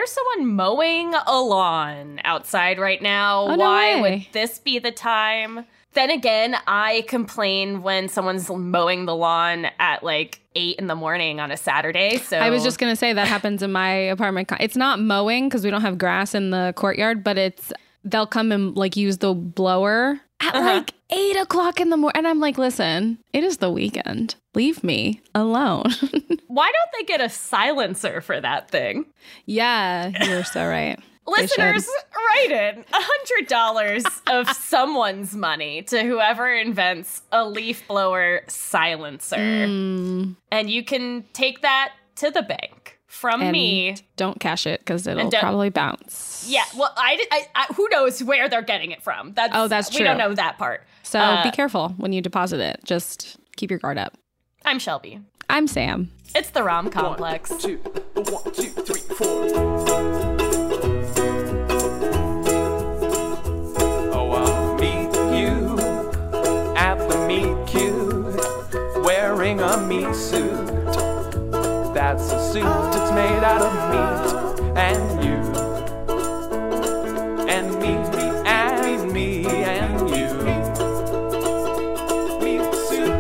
there's someone mowing a lawn outside right now. Oh, no Why way. would this be the time? Then again, I complain when someone's mowing the lawn at like 8 in the morning on a Saturday. So I was just going to say that happens in my apartment. It's not mowing because we don't have grass in the courtyard, but they'll come and like use the blower at like 8 o'clock in the morning. And I'm like, listen, it is the weekend. Leave me alone. Why don't they get a silencer for that thing? Yeah, you're so right. Listeners, write in $100 of someone's money to whoever invents a leaf blower silencer. And you can take that to the bank from me. Don't cash it because it'll probably bounce. Yeah, well, I who knows where they're getting it from. That's true. We don't know that part. So be careful when you deposit it. Just keep your guard up. I'm Shelby. I'm Sam. It's the Rom Complex. 1, 2, 3, 4. Wearing a meat suit. That's a suit that's made out of meat. And you and me and me and you. Meat suit.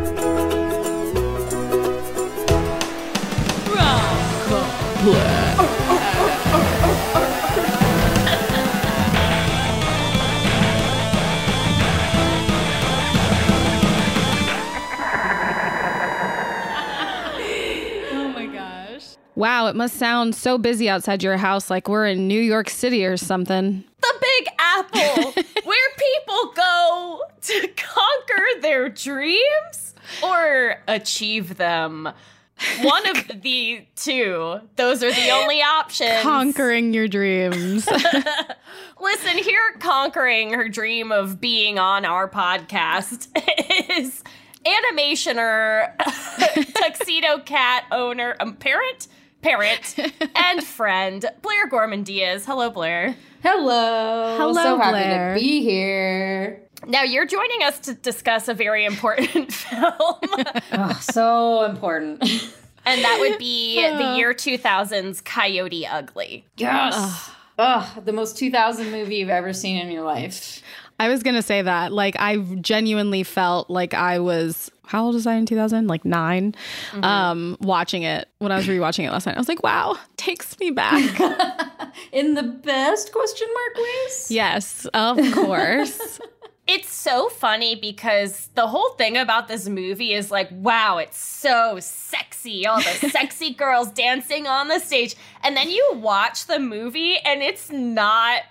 Wow, it must sound so busy outside your house like we're in New York City or something. The Big Apple, where people go to conquer their dreams or achieve them. One of the two. Those are the only options. Conquering your dreams. Listen, here conquering her dream of being on our podcast is animationer, tuxedo cat owner, parent, and friend, Blair Gorman Diaz. Hello, Blair. Hello. Hello, so Blair. happy to be here. Now, you're joining us to discuss a very important film. Oh, so important. And that would be the year 2000's Coyote Ugly. Yes. Ugh, the most 2000 movie you've ever seen in your life. I was going to say that. Like, I genuinely felt like I was, how old was I in 2000? Like 9, watching it when I was rewatching it last night. I was like, wow, takes me back. In the best question mark ways? Yes, of course. It's so funny because the whole thing about this movie is like, wow, it's so sexy. All the sexy girls dancing on the stage. And then you watch the movie and it's not...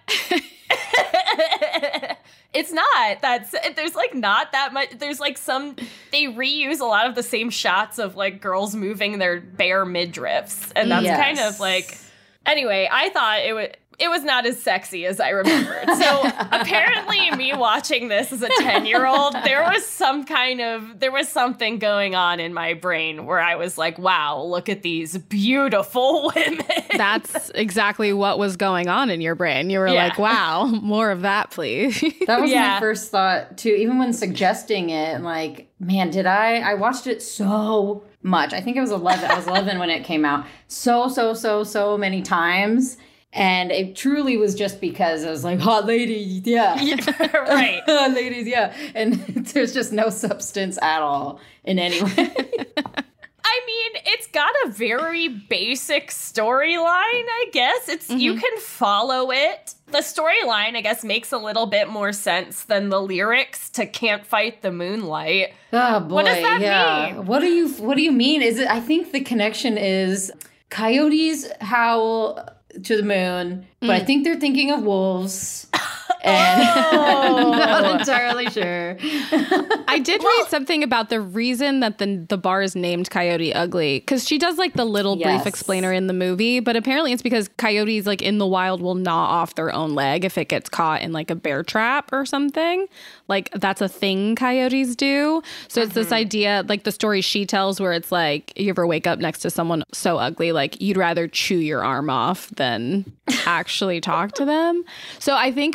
It's not. There's like not that much. There's like they reuse a lot of the same shots of like girls moving their bare midriffs. And that's kind of like, anyway, I thought it was not as sexy as I remembered. So apparently me watching this as a 10-year-old, there was something going on in my brain where I was like, wow, look at these beautiful women. That's exactly what was going on in your brain. You were like, wow, more of that, please. That was my first thought, too. Even when suggesting it, I'm like, man, I watched it so much. I think it was 11. I was 11 when it came out. So many times. And it truly was just because I was like, hot ladies, yeah. Right. Hot ladies, yeah. And there's just no substance at all in any way. I mean, it's got a very basic storyline, I guess. You can follow it. The storyline, I guess, makes a little bit more sense than the lyrics to Can't Fight the Moonlight. Oh, boy. What does that mean? What do you mean? I think the connection is coyotes howl to the moon, but I think they're thinking of wolves. And I'm not entirely sure. I did read something about the reason that the bar is named Coyote Ugly, because she does like the little brief explainer in the movie, but apparently it's because coyotes like in the wild will gnaw off their own leg if it gets caught in like a bear trap or something. Like that's a thing coyotes do. So it's this idea, like the story she tells, where it's like you ever wake up next to someone so ugly, like you'd rather chew your arm off than actually talk to them. So I think maybe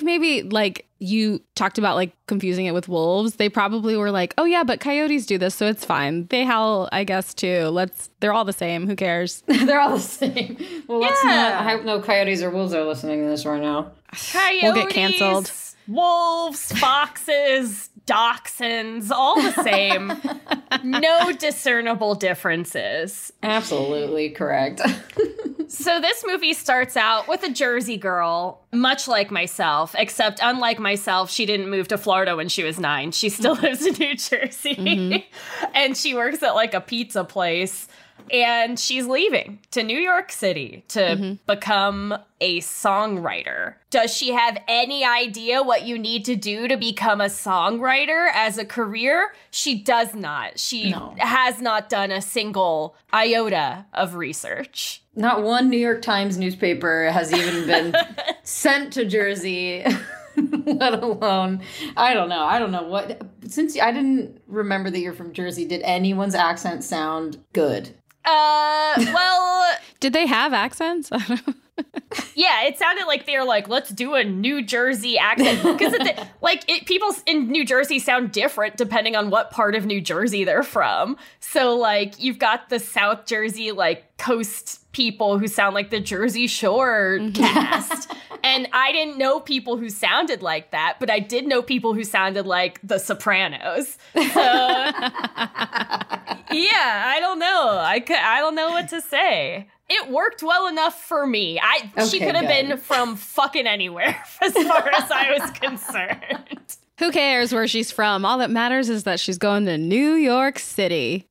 like you talked about like confusing it with wolves, they probably were like, oh yeah, but coyotes do this, so it's fine. They howl, I guess, too. They're all the same. Who cares? They're all the same. Well, let's not. I hope no coyotes or wolves are listening to this right now. Coyotes, we'll get canceled. Wolves, foxes, dachshunds, all the same. No discernible differences. Absolutely correct. So this movie starts out with a Jersey girl, much like myself, except unlike myself, she didn't move to Florida when she was 9. She still lives in New Jersey. Mm-hmm. And she works at like a pizza place. And she's leaving to New York City to become a songwriter. Does she have any idea what you need to do to become a songwriter as a career? She does not. She has not done a single iota of research. Not one New York Times newspaper has even been sent to Jersey. Let alone, I don't know what. Since I didn't remember that you're from Jersey, did anyone's accent sound good? Well, did they have accents? Yeah, it sounded like they're like, let's do a New Jersey accent. Because people in New Jersey sound different depending on what part of New Jersey they're from. So like you've got the South Jersey like coast people who sound like the Jersey Shore cast. And I didn't know people who sounded like that, but I did know people who sounded like The Sopranos. So, yeah, I don't know. I don't know what to say. It worked well enough for me. She could have been from fucking anywhere as far as I was concerned. Who cares where she's from? All that matters is that she's going to New York City.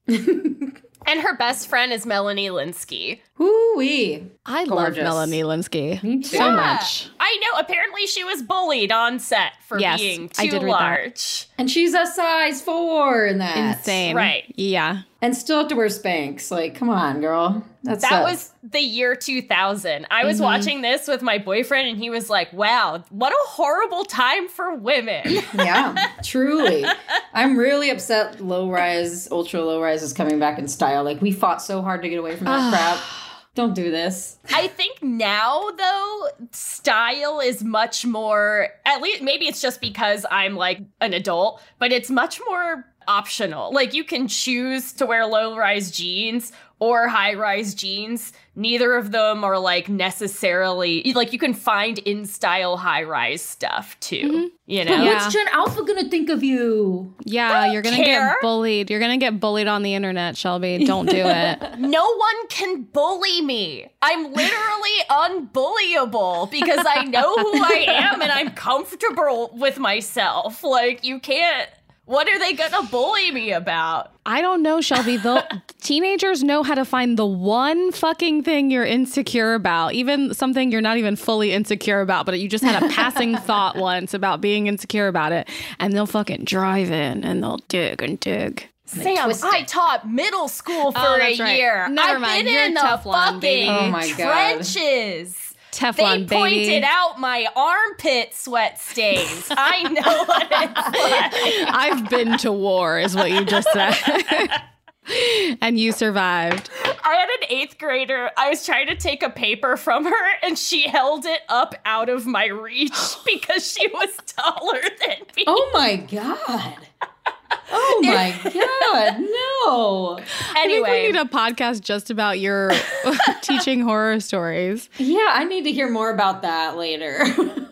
And her best friend is Melanie Lynskey. Woo-wee. I love Melanie Lynskey. Me too. So much. I know. Apparently she was bullied on set for being too large. And she's a size 4 in that. Insane. Right. Yeah. And still have to wear Spanx. Like, come on, girl. That was the year 2000. I was watching this with my boyfriend, and he was like, wow, what a horrible time for women. Yeah, truly. I'm really upset low-rise, ultra low-rise is coming back in style. Like, we fought so hard to get away from that crap. Don't do this. I think now, though, style is much more, at least maybe it's just because I'm like an adult, but it's much more optional. Like you can choose to wear low-rise jeans or high-rise jeans. Neither of them are like necessarily, like you can find in-style high-rise stuff too. You know? What's Gen Alpha gonna think of you? Yeah, you're gonna get bullied. You're gonna get bullied on the internet, Shelby. Don't do it. No one can bully me. I'm literally unbullyable because I know who I am and I'm comfortable with myself. Like you can't. What are they gonna bully me about? I don't know, Shelby. Teenagers know how to find the one fucking thing you're insecure about, even something you're not even fully insecure about, but you just had a passing thought once about being insecure about it, and they'll fucking drive in and they'll dig and dig. Sam, I taught middle school for a year. Never mind. You're in the Teflon, baby. fucking Oh my God. trenches. Teflon, they pointed baby. out my armpit sweat stains. I know what it's like. I've been to war, is what you just said. And you survived. I had an 8th grader. I was trying to take a paper from her, and she held it up out of my reach because she was taller than me. Oh my God. Oh my God, no. Anyway. I think we need a podcast just about your teaching horror stories. Yeah, I need to hear more about that later.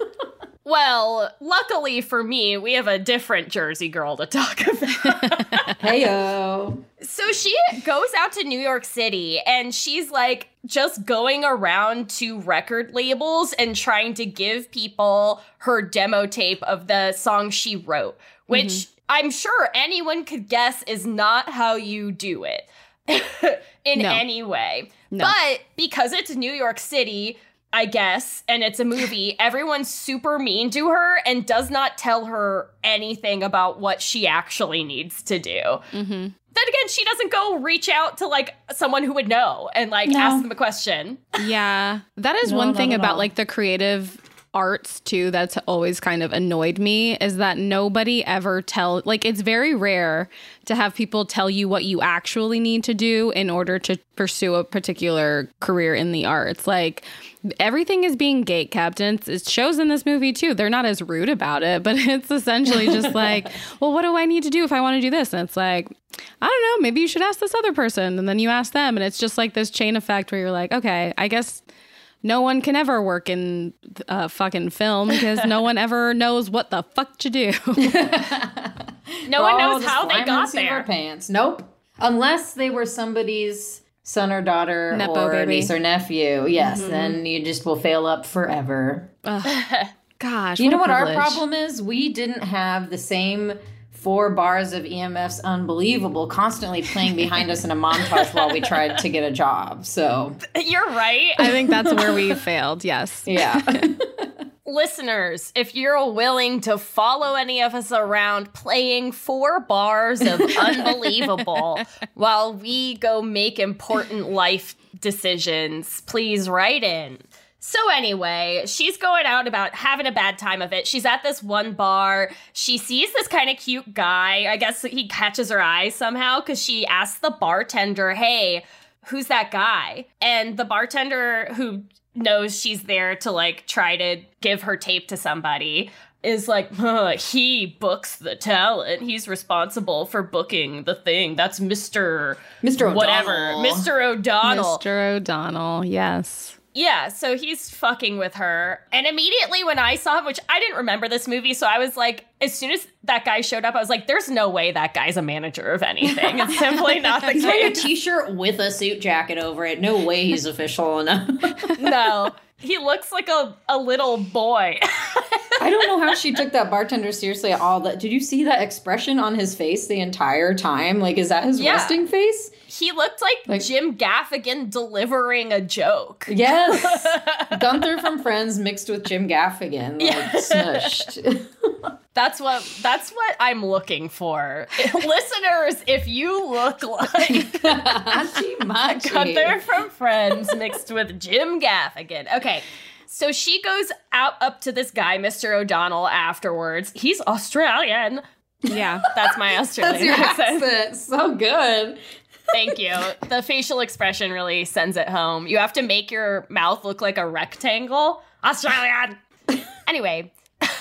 Well, luckily for me, we have a different Jersey girl to talk about. Heyo. So she goes out to New York City and she's like just going around to record labels and trying to give people her demo tape of the song she wrote, which I'm sure anyone could guess is not how you do it in any way. No. But because it's New York City, I guess, and it's a movie, everyone's super mean to her and does not tell her anything about what she actually needs to do. Then again, she doesn't go reach out to like someone who would know and like ask them a question. Yeah, that is one thing about like the creative arts too that's always kind of annoyed me is that nobody ever it's very rare to have people tell you what you actually need to do in order to pursue a particular career in the arts. Like, everything is being gatekept, and it shows in this movie too. They're not as rude about it, but it's essentially just like, well, what do I need to do if I want to do this? And it's like, I don't know, maybe you should ask this other person. And then you ask them, and it's just like this chain effect where you're like, okay, I guess no one can ever work in fucking film because no one ever knows what the fuck to do. No one knows how they got there. Pants. Nope. Unless they were somebody's son or daughter Nepo or baby. niece or nephew. Yes, then you just will fail up forever. Gosh, You know what privilege. our problem is? We didn't have the same 4 bars of EMF's Unbelievable constantly playing behind us in a montage while we tried to get a job. So You're right. I think that's where we failed. Yes. yeah. Listeners, if you're willing to follow any of us around playing 4 bars of Unbelievable while we go make important life decisions, please write in. So anyway, she's going out about having a bad time of it. She's at this one bar. She sees this kind of cute guy. I guess he catches her eye somehow because she asks the bartender, hey, who's that guy? And the bartender, who knows she's there to like try to give her tape to somebody, is like, he books the talent. He's responsible for booking the thing. That's Mr. O'Donnell. Whatever. Mr. O'Donnell. Mr. O'Donnell, yes. Yeah, so he's fucking with her. And immediately when I saw him, which I didn't remember this movie, so I was like, as soon as that guy showed up, I was like, there's no way that guy's a manager of anything. It's simply not the He's wearing a case. t-shirt with a suit jacket over it. No way he's official enough. No, he looks like a little boy. I don't know how she took that bartender seriously at all. Did you see that expression on his face the entire time? Like, is that his resting face? He looked like Jim Gaffigan delivering a joke. Yes. Gunther from Friends mixed with Jim Gaffigan. Like, smushed. That's what I'm looking for. Listeners, if you look like Gunther from Friends mixed with Jim Gaffigan. Okay. So she goes up to this guy, Mr. O'Donnell, afterwards. He's Australian. Yeah. That's my Australian That's your accent. So good. Thank you. The facial expression really sends it home. You have to make your mouth look like a rectangle. Australian. Anyway.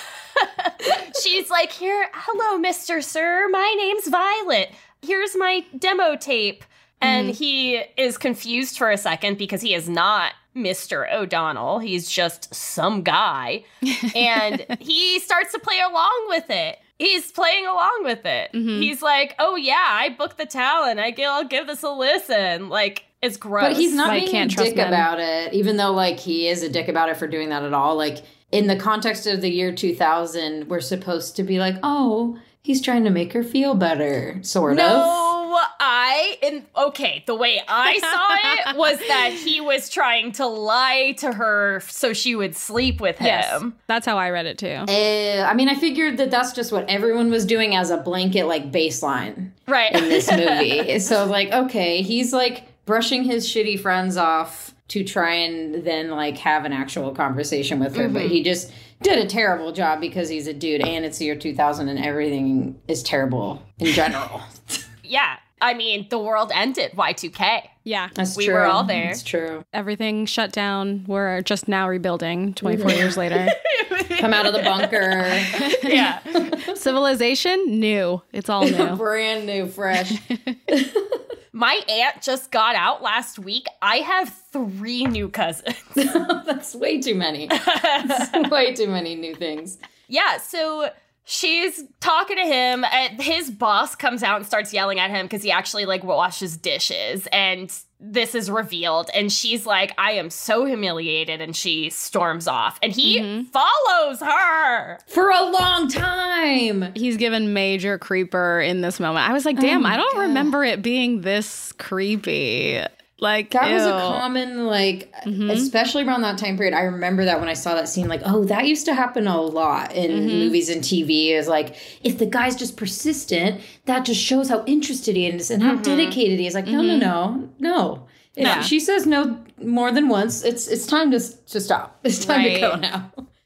She's like, hello, Mr. Sir. My name's Violet. Here's my demo tape. And he is confused for a second because he is not Mr. O'Donnell. He's just some guy. And he starts to play along with it. He's playing along with it. He's like, oh, yeah, I booked the talent. I'll give this a listen. Like, it's gross. But he's not Like, being a can't trust dick men. about it, even though, like, he is a dick about it for doing that at all. Like, in the context of the year 2000, we're supposed to be like, oh, he's trying to make her feel better, sort of. The way I saw it was that he was trying to lie to her so she would sleep with him. Yes. That's how I read it too. I mean, I figured that that's just what everyone was doing as a blanket, like, baseline Right. in this movie. So, like, okay, he's, like, brushing his shitty friends off to try and then, like, have an actual conversation with her. But he just did a terrible job because he's a dude and it's the year 2000 and everything is terrible in general. Yeah. I mean, the world ended. Y2K. Yeah. That's We true. were all there. That's true. Everything shut down. We're just now rebuilding 24 years later. Come out of the bunker. Yeah. Civilization, new. It's all new. Brand new, fresh. My aunt just got out last week. I have 3 new cousins. That's way too many. That's way too many new things. Yeah, so she's talking to him, and his boss comes out and starts yelling at him because he actually, like, washes dishes, and this is revealed, and she's like, I am so humiliated, and she storms off, and he follows her. For a long time. He's given major creeper in this moment. I was like, damn, I don't remember it being this creepy. Like, That was a ew. common, like, especially around that time period. I remember that when I saw that scene, like, oh, that used to happen a lot in movies and TV. Is like, if the guy's just persistent, that just shows how interested he is and how dedicated he is. Like, no. If she says no more than once, it's time to stop. It's time to go now.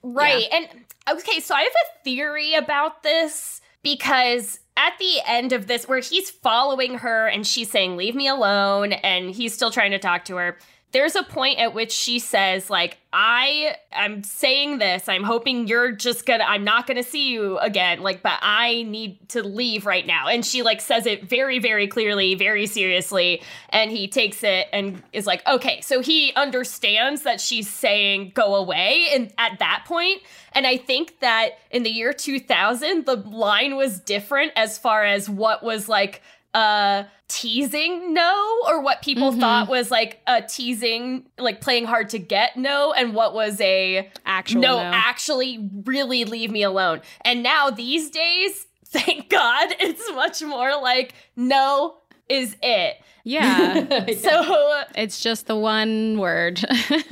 Right. Yeah. And okay, so I have a theory about this because at the end of this, where he's following her and she's saying, leave me alone, and he's still trying to talk to her, there's a point at which she says, like, I'm saying this, I'm hoping I'm not gonna see you again, like, but I need to leave right now. And she, like, says it very, very clearly, very seriously, and he takes it and is like, okay, so he understands that she's saying go away, and at that point, and I think that in the year 2000, the line was different as far as what was, like, teasing no, or what people thought was like a teasing, like playing hard to get no, and what was a actual no, actually really leave me alone. And now these days, thank God, it's much more like no is it. Yeah. So it's just the one word.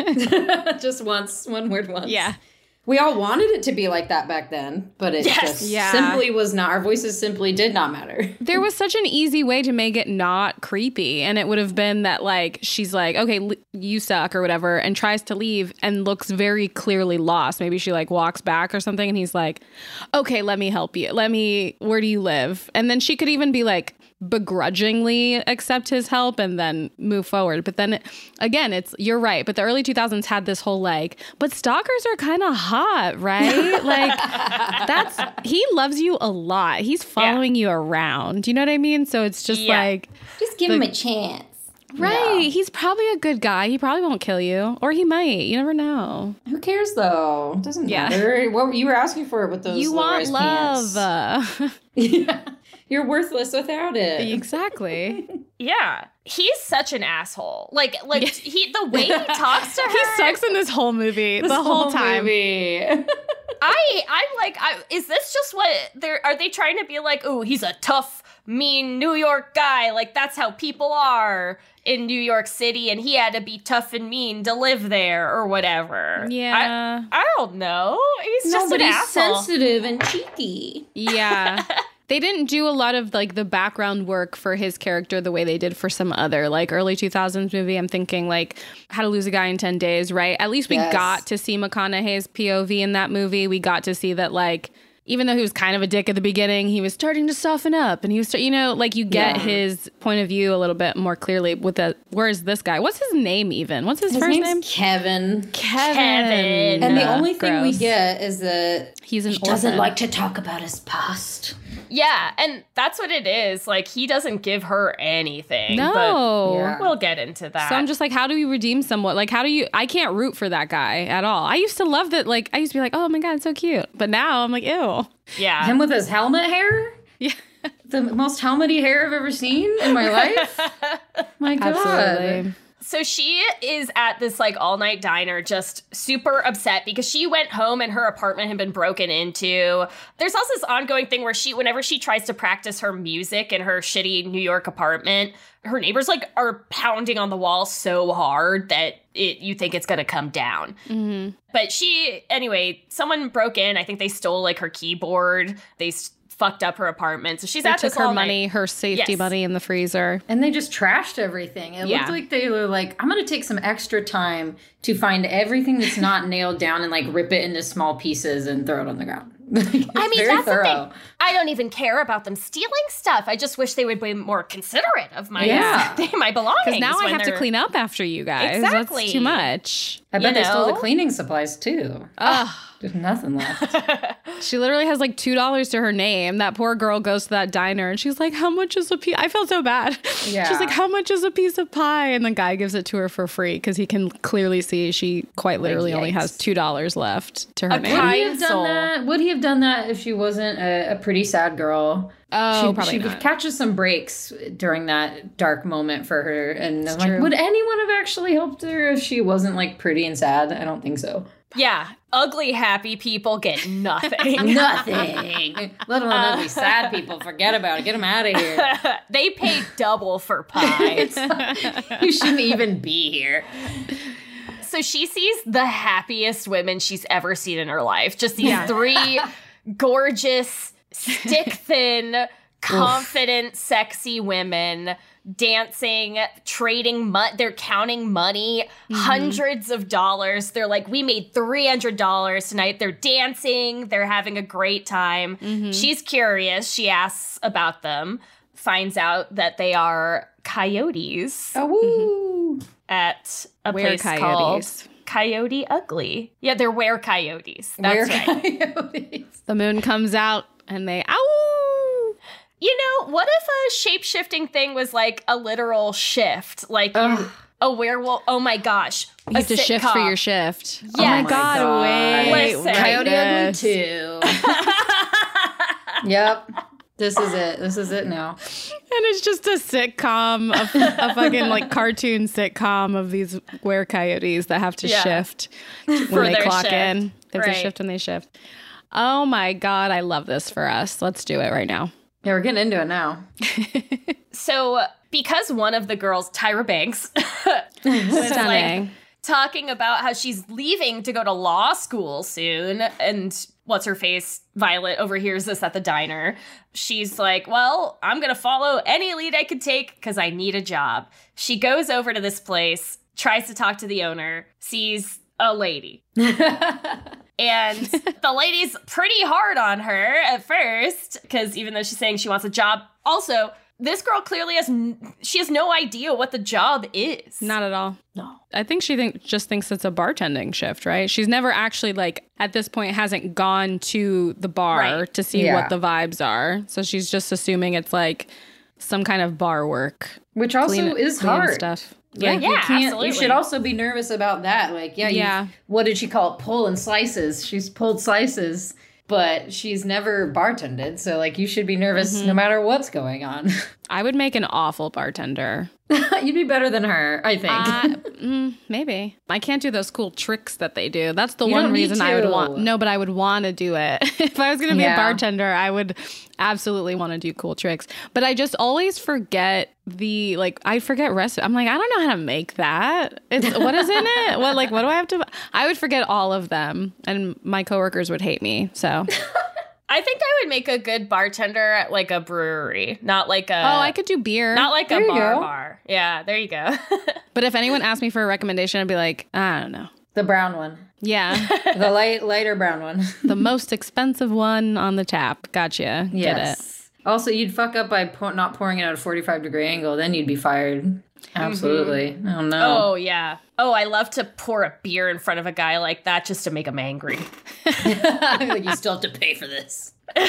Just once, one word once. Yeah. We all wanted it to be like that back then, but it just simply was not. Our voices simply did not matter. There was such an easy way to make it not creepy, and it would have been that, like, she's like, okay, you suck or whatever, and tries to leave and looks very clearly lost. Maybe she, like, walks back or something, and he's like, okay, let me help you. Where do you live? And then she could even be like, begrudgingly accept his help and then move forward. But then again, you're right. But the early 2000s had this whole like, but stalkers are kind of hot, right? Like he loves you a lot. He's following you around. You know what I mean? So it's just like, just give him a chance. Right. Yeah. He's probably a good guy. He probably won't kill you, or he might. You never know. Who cares though? It doesn't matter. What you were asking for with those you want love. Yeah. You're worthless without it. Exactly. Yeah. He's such an asshole. Like the way he talks to her. He sucks in this whole movie. The whole time. I'm like, is this just what are they trying to be like, oh, he's a tough, mean New York guy. Like, that's how people are in New York City, and he had to be tough and mean to live there or whatever. Yeah. I don't know. He's just an asshole. Sensitive and cheeky. Yeah. They didn't do a lot of like the background work for his character the way they did for some other like early 2000s movie. I'm thinking like How to Lose a Guy in 10 Days, right? At least we got to see McConaughey's POV in that movie. We got to see that like, even though he was kind of a dick at the beginning, he was starting to soften up, and he was, like you get his point of view a little bit more clearly with where is this guy? What's his name even? What's his first name? Kevin. Kevin. And the only thing we get is that he doesn't like to talk about his past. Yeah, and that's what it is. Like, he doesn't give her anything. No. But we'll get into that. So I'm just like, how do we redeem someone? Like, I can't root for that guy at all. I used to love that. Like, I used to be like, oh my God, it's so cute. But now I'm like, ew. Yeah. Him with his helmet hair? Yeah. The most helmety hair I've ever seen in my life. My God. Absolutely. So she is at this like all night diner just super upset because she went home and her apartment had been broken into. There's also this ongoing thing where whenever she tries to practice her music in her shitty New York apartment, her neighbors like are pounding on the wall so hard that you think it's going to come down. Mm-hmm. But someone broke in. I think they stole like her keyboard. They fucked up her apartment. So she's at this all night. Her safety money in the freezer. And they just trashed everything. It looked like they were like, I'm going to take some extra time to find everything that's not nailed down and like rip it into small pieces and throw it on the ground. I mean, that's the thing. I don't even care about them stealing stuff. I just wish they would be more considerate of my belongings. Because now I have to clean up after you guys. Exactly. That's too much. I bet they stole the cleaning supplies too. There's nothing left. She literally has like $2 to her name. That poor girl goes to that diner and she's like, how much is a piece? I felt so bad. Yeah. She's like, how much is a piece of pie? And the guy gives it to her for free because he can clearly see she quite literally only has $2 left to her name. Would he have done that if she wasn't a pretty sad girl? Oh, probably she not. catches some breaks during that dark moment for her. And I'm like, would anyone have actually helped her if she wasn't like pretty and sad? I don't think so. Yeah, ugly happy people get nothing. Nothing. Let alone ugly sad people. Forget about it. Get them out of here. They pay double for pies. You shouldn't even be here. So she sees the happiest women she's ever seen in her life. Just these three gorgeous, stick-thin, confident, sexy women dancing, trading they're counting money, hundreds of dollars. They're like, we made $300 tonight. They're dancing. They're having a great time. She's curious. She asks about them, finds out that they are coyotes at a place called Coyote Ugly. Yeah, they're were-coyotes. That's right. Coyotes. The moon comes out and they ow. You know, what if a shape-shifting thing was like a literal shift? Like a werewolf. Oh my gosh. You have to shift for your shift. Yes. Oh my God. Wait. Listen. Coyote Ugly 2. Yep. This is it now. And it's just a sitcom, a fucking like cartoon sitcom of these were-coyotes that have to shift when they clock in. They have to shift when they shift. Oh my God, I love this for us. Let's do it right now. Yeah, we're getting into it now. So, because one of the girls, Tyra Banks, was like talking about how she's leaving to go to law school soon, and what's-her-face, Violet, overhears this at the diner. She's like, well, I'm going to follow any lead I could take because I need a job. She goes over to this place, tries to talk to the owner, sees a lady. And the lady's pretty hard on her at first, because even though she's saying she wants a job, also, this girl clearly has no idea what the job is. Not at all. No. I think she just thinks it's a bartending shift, right? She's never actually, like, at this point, hasn't gone to the bar to see what the vibes are. So she's just assuming it's, like, some kind of bar work. Which also is hard. Stuff. Like, absolutely. You should also be nervous about that. Like, what did she call it? Pulling slices. She's pulled slices, but she's never bartended. So, like, you should be nervous no matter what's going on. I would make an awful bartender. You'd be better than her, I think. Maybe. I can't do those cool tricks that they do. That's the one reason I would want. No, but I would want to do it. If I was going to be a bartender, I would absolutely want to do cool tricks. But I just always forget I forget recipe. I'm like, I don't know how to make that. What is in it? What do I have to? I would forget all of them, and my coworkers would hate me. So. I think I would make a good bartender at like a brewery, not like a... Oh, I could do beer. Not like a bar. Yeah, there you go. But if anyone asked me for a recommendation, I'd be like, I don't know. The brown one. Yeah. The lighter brown one. The most expensive one on the tap. Gotcha. Yes. Get it. Also, you'd fuck up by not pouring it at a 45-degree angle. Then you'd be fired. Absolutely. Oh, no. Oh, yeah. Oh, I love to pour a beer in front of a guy like that just to make him angry. Like, you still have to pay for this. Not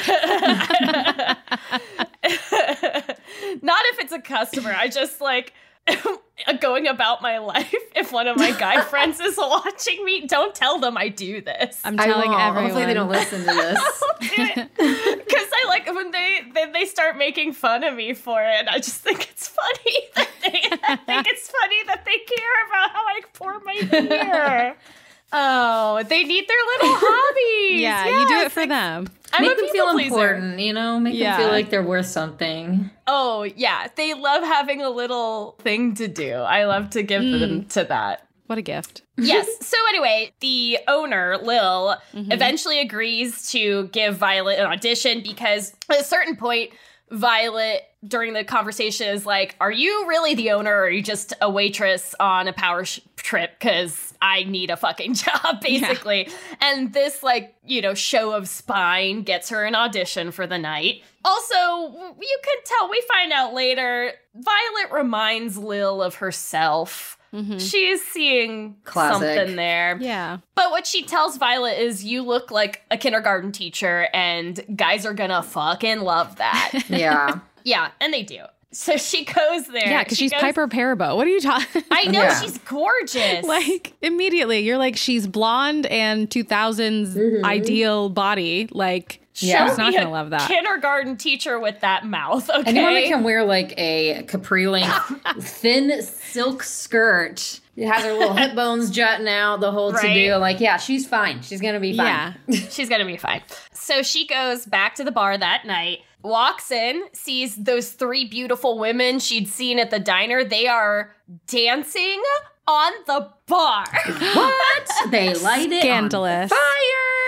if it's a customer. I just, like, going about my life. If one of my guy friends is watching me, don't tell them I do this. I'm telling everyone. Hopefully they don't listen to this. Because I like when they start making fun of me for it. I just think it's funny that they care about how I pour my beer. Oh, they need their little hobbies. Yeah, you do it for them. Make them feel important, you know? Make them feel like they're worth something. Oh, yeah. They love having a little thing to do. I love to give them to that. What a gift. Yes. So anyway, the owner, Lil, eventually agrees to give Violet an audition because at a certain point, Violet, during the conversation, is like, are you really the owner or are you just a waitress on a power trip? Because I need a fucking job, basically. Yeah. And this, like, show of spine gets her an audition for the night. Also, you can tell, we find out later, Violet reminds Lil of herself. She's seeing something there. Yeah. But what she tells Violet is, you look like a kindergarten teacher and guys are gonna fucking love that. Yeah. Yeah, and they do. So she goes there. Yeah, because she's Piper Perabo. What are you talking? I know, she's gorgeous. Like, immediately, you're like, she's blonde and 2000s ideal body. Like, she's not going to love that. Kindergarten teacher with that mouth, okay? Anyone that can wear, like, a capri-length thin silk skirt. It has her little hip bones jutting out, the whole to-do. Like, yeah, she's fine. She's going to be fine. Yeah. She's going to be fine. So she goes back to the bar that night, walks in, sees those three beautiful women she'd seen at the diner. They are dancing on the bar. What? They light it on fire.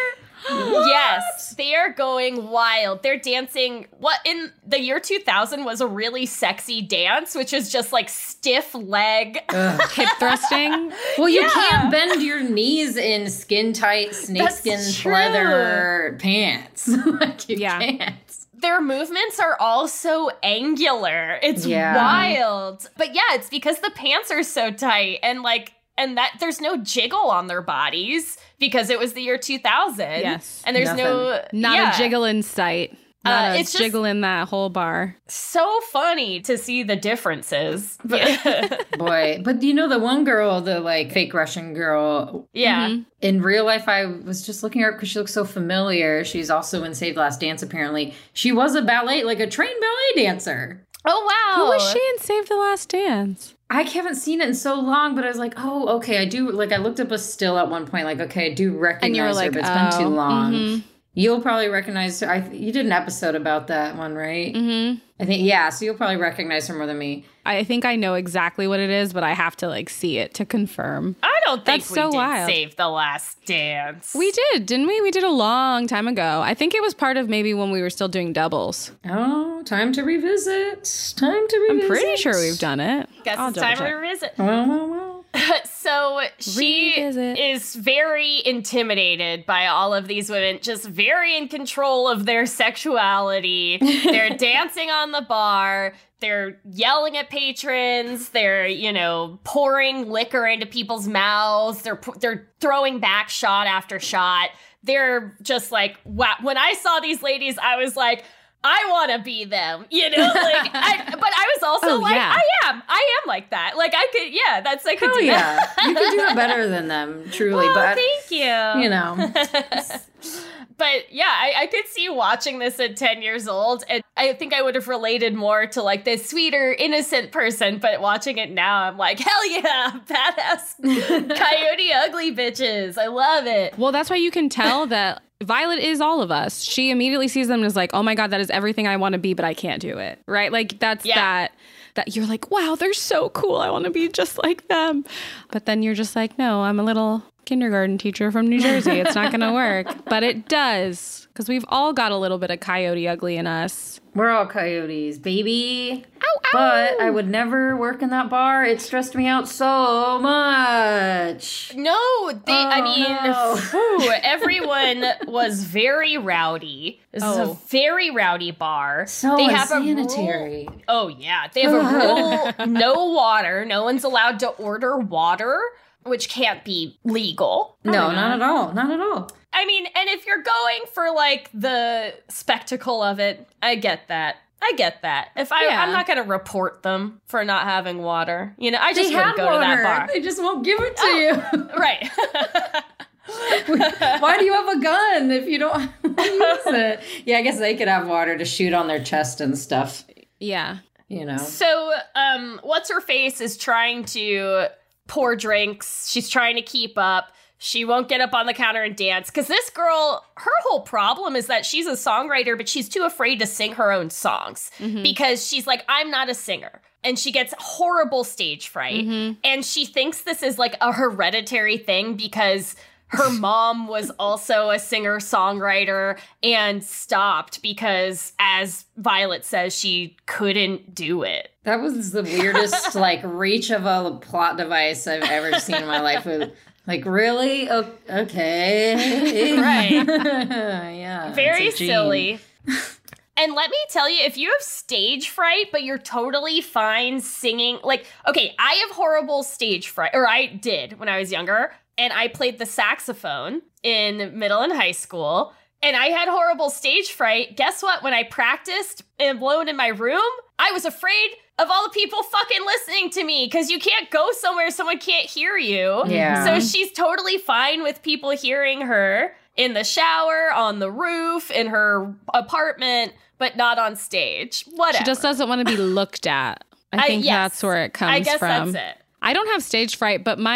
Yes, they are going wild. They're dancing what in the year 2000 was a really sexy dance, which is just like stiff leg hip thrusting. Well, you can't bend your knees in skin tight snakeskin leather pants. Like you can't. Their movements are all so angular. It's wild. But yeah, it's because the pants are so tight and that there's no jiggle on their bodies because it was the year 2000. Yes. And there's not a jiggle in sight. Not a jiggle in that whole bar. So funny to see the differences. Boy. But you know, the one girl, the like fake Russian girl. Yeah. Mm-hmm. In real life, I was just looking at her because she looks so familiar. She's also in Save the Last Dance, apparently. She was a trained ballet dancer. Oh, wow. Who was she in Save the Last Dance? I haven't seen it in so long, but I was like, oh, okay, I do. Like, I looked up a still at one point, like, okay, I do recognize her, but it's been too long. Mm-hmm. You'll probably recognize her. You did an episode about that one, right? Mm-hmm. I think, so you'll probably recognize her more than me. I think I know exactly what it is, but I have to, like, see it to confirm. I don't think we did Save the Last Dance. We did, didn't we? We did a long time ago. I think it was part of maybe when we were still doing doubles. Oh, time to revisit. I'm pretty sure we've done it. Guess it's time to revisit. Well. So she is very intimidated by all of these women, just very in control of their sexuality. They're dancing on the bar. They're yelling at patrons. They're, pouring liquor into people's mouths. They're throwing back shot after shot. They're just like, wow. When I saw these ladies, I was like, I want to be them, but I was also I am like that. Like I could do that. You could do it better than them, truly. Well, but thank you. But yeah, I could see watching this at 10 years old, and I think I would have related more to like this sweeter, innocent person. But watching it now, I'm like, hell yeah, badass Coyote Ugly bitches. I love it. Well, that's why you can tell that Violet is all of us. She immediately sees them and is like, oh my God, that is everything I want to be, but I can't do it. Right? Like that you're like, wow, they're so cool. I want to be just like them. But then you're just like, no, I'm a little kindergarten teacher from New Jersey. It's not going to work. But it does, because we've all got a little bit of Coyote Ugly in us. We're all coyotes, baby. Ow, ow. But I would never work in that bar. It stressed me out so much. Everyone was very rowdy. This is a very rowdy bar. So they have sanitary. Oh, yeah. They have a rule, no water. No one's allowed to order water, which can't be legal. No, not at all. Not at all. I mean, and if you're going for, like, the spectacle of it, I get that. I'm not going to report them for not having water. I just wouldn't go to that bar. They just won't give it to you. Right. Why do you have a gun if you don't use it? Yeah, I guess they could have water to shoot on their chest and stuff. Yeah. So, What's-Her-Face is trying to pour drinks. She's trying to keep up. She won't get up on the counter and dance because this girl, her whole problem is that she's a songwriter, but she's too afraid to sing her own songs because she's like, I'm not a singer. And she gets horrible stage fright. Mm-hmm. And she thinks this is like a hereditary thing because her mom was also a singer-songwriter and stopped because, as Violet says, she couldn't do it. That was the weirdest, reach of a plot device I've ever seen in my life. Like, really? Okay. Right. Yeah. Very silly. And let me tell you, if you have stage fright, but you're totally fine singing, I have horrible stage fright, or I did when I was younger, and I played the saxophone in middle and high school, and I had horrible stage fright. Guess what? When I practiced alone in my room, I was afraid of all the people fucking listening to me because you can't go somewhere someone can't hear you. Yeah. So she's totally fine with people hearing her in the shower, on the roof, in her apartment, but not on stage. Whatever. She just doesn't want to be looked at. I think that's where it comes from. I guess that's it. I don't have stage fright, but my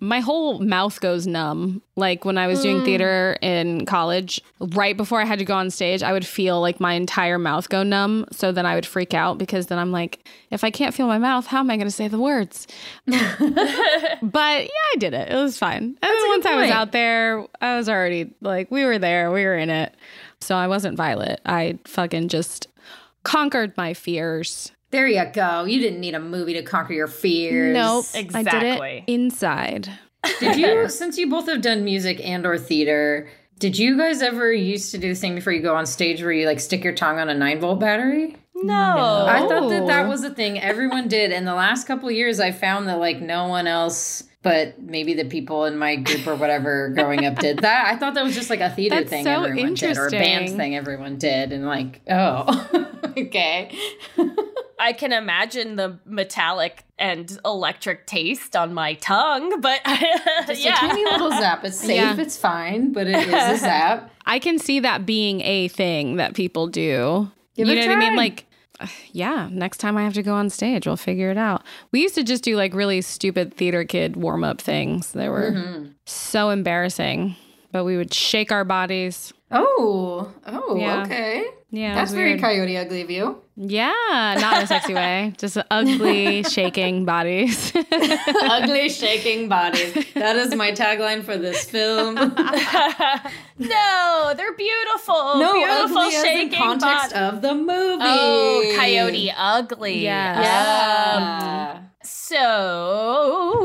my whole mouth goes numb. Like when I was doing theater in college, right before I had to go on stage, I would feel like my entire mouth go numb. So then I would freak out because then I'm like, if I can't feel my mouth, how am I going to say the words? But yeah, I did it. It was fine. And then once I was out there, I was already like, we were there, we were in it. So I wasn't Violet. I fucking just conquered my fears. There you go. You didn't need a movie to conquer your fears. Nope. Exactly. I did it inside. Did you, since you both have done music and or theater, did you guys ever used to do the thing before you go on stage where you like stick your tongue on a 9-volt battery? No. I thought that was a thing everyone did. And the last couple of years, I found that like no one else, but maybe the people in my group or whatever growing up did that. I thought that was just like a theater thing so everyone did, or a band thing everyone did. And like, oh, okay. I can imagine the metallic and electric taste on my tongue, but just a tiny little zap. It's safe, it's fine, but it is a zap. I can see that being a thing that people do. Give you it know a what I try. mean? Like, yeah, next time I have to go on stage, we'll figure it out. We used to just do like really stupid theater kid warm-up things. They were so embarrassing, but we would shake our bodies. Oh, Yeah. okay. Yeah, That's it was very weird. Coyote Ugly of you. Yeah, not in a sexy way. Just ugly, shaking bodies. Ugly, shaking bodies. That is my tagline for this film. no, they're beautiful. No, beautiful ugly as in shaking context bodies. of the movie. Oh, Coyote Ugly. Yes. Yeah. So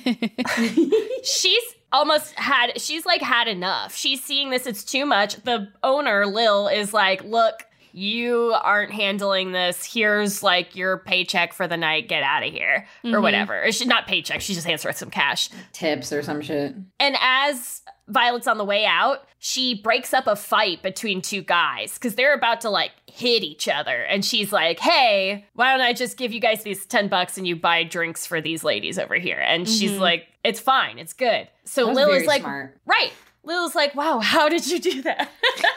she's like had enough. She's seeing this, it's too much. The owner, Lil, is like, look, you aren't handling this. Here's like your paycheck for the night. Get out of here. Or whatever. Or not paycheck. She just hands her some cash. Tips or some shit. And as Violet's on the way out, she breaks up a fight between two guys because they're about to like hit each other. And she's like, hey, why don't I just give you guys these $10 and you buy drinks for these ladies over here? And she's like, it's fine. It's good. So That was Lil is very like, smart. right. Lil's like, wow, how did you do that?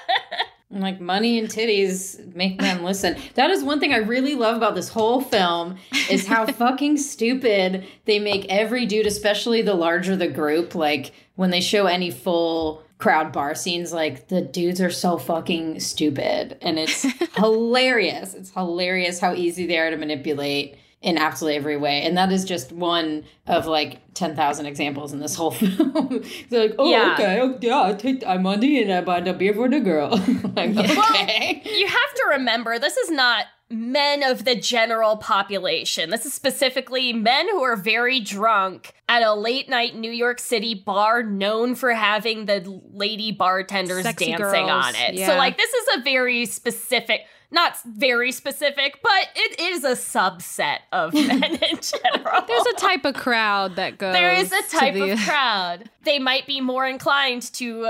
And like money and titties make men listen. That is one thing I really love about this whole film is how fucking stupid they make every dude, especially the larger the group. Like when they show any full crowd bar scenes, like the dudes are so fucking stupid. And it's hilarious. It's hilarious how easy they are to manipulate in absolutely every way. And that is just one of like 10,000 examples in this whole film. They're like, oh, Yeah. okay, oh, yeah, I take my money and I buy the beer for the girl. Like, okay. You have to remember, this is not men of the general population. This is specifically men who are very drunk at a late night New York City bar known for having the lady bartenders Sexy dancing girls. on it. Yeah. So like this is a very specific, not very specific, but it is a subset of men in general. There's a type of crowd that goes. There is a type to the, of crowd. They might be more inclined to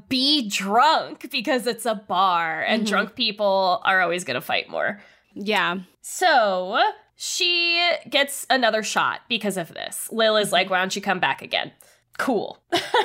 be drunk because it's a bar, and drunk people are always going to fight more. Yeah. So she gets another shot because of this. Lil is like, why don't you come back again? Cool.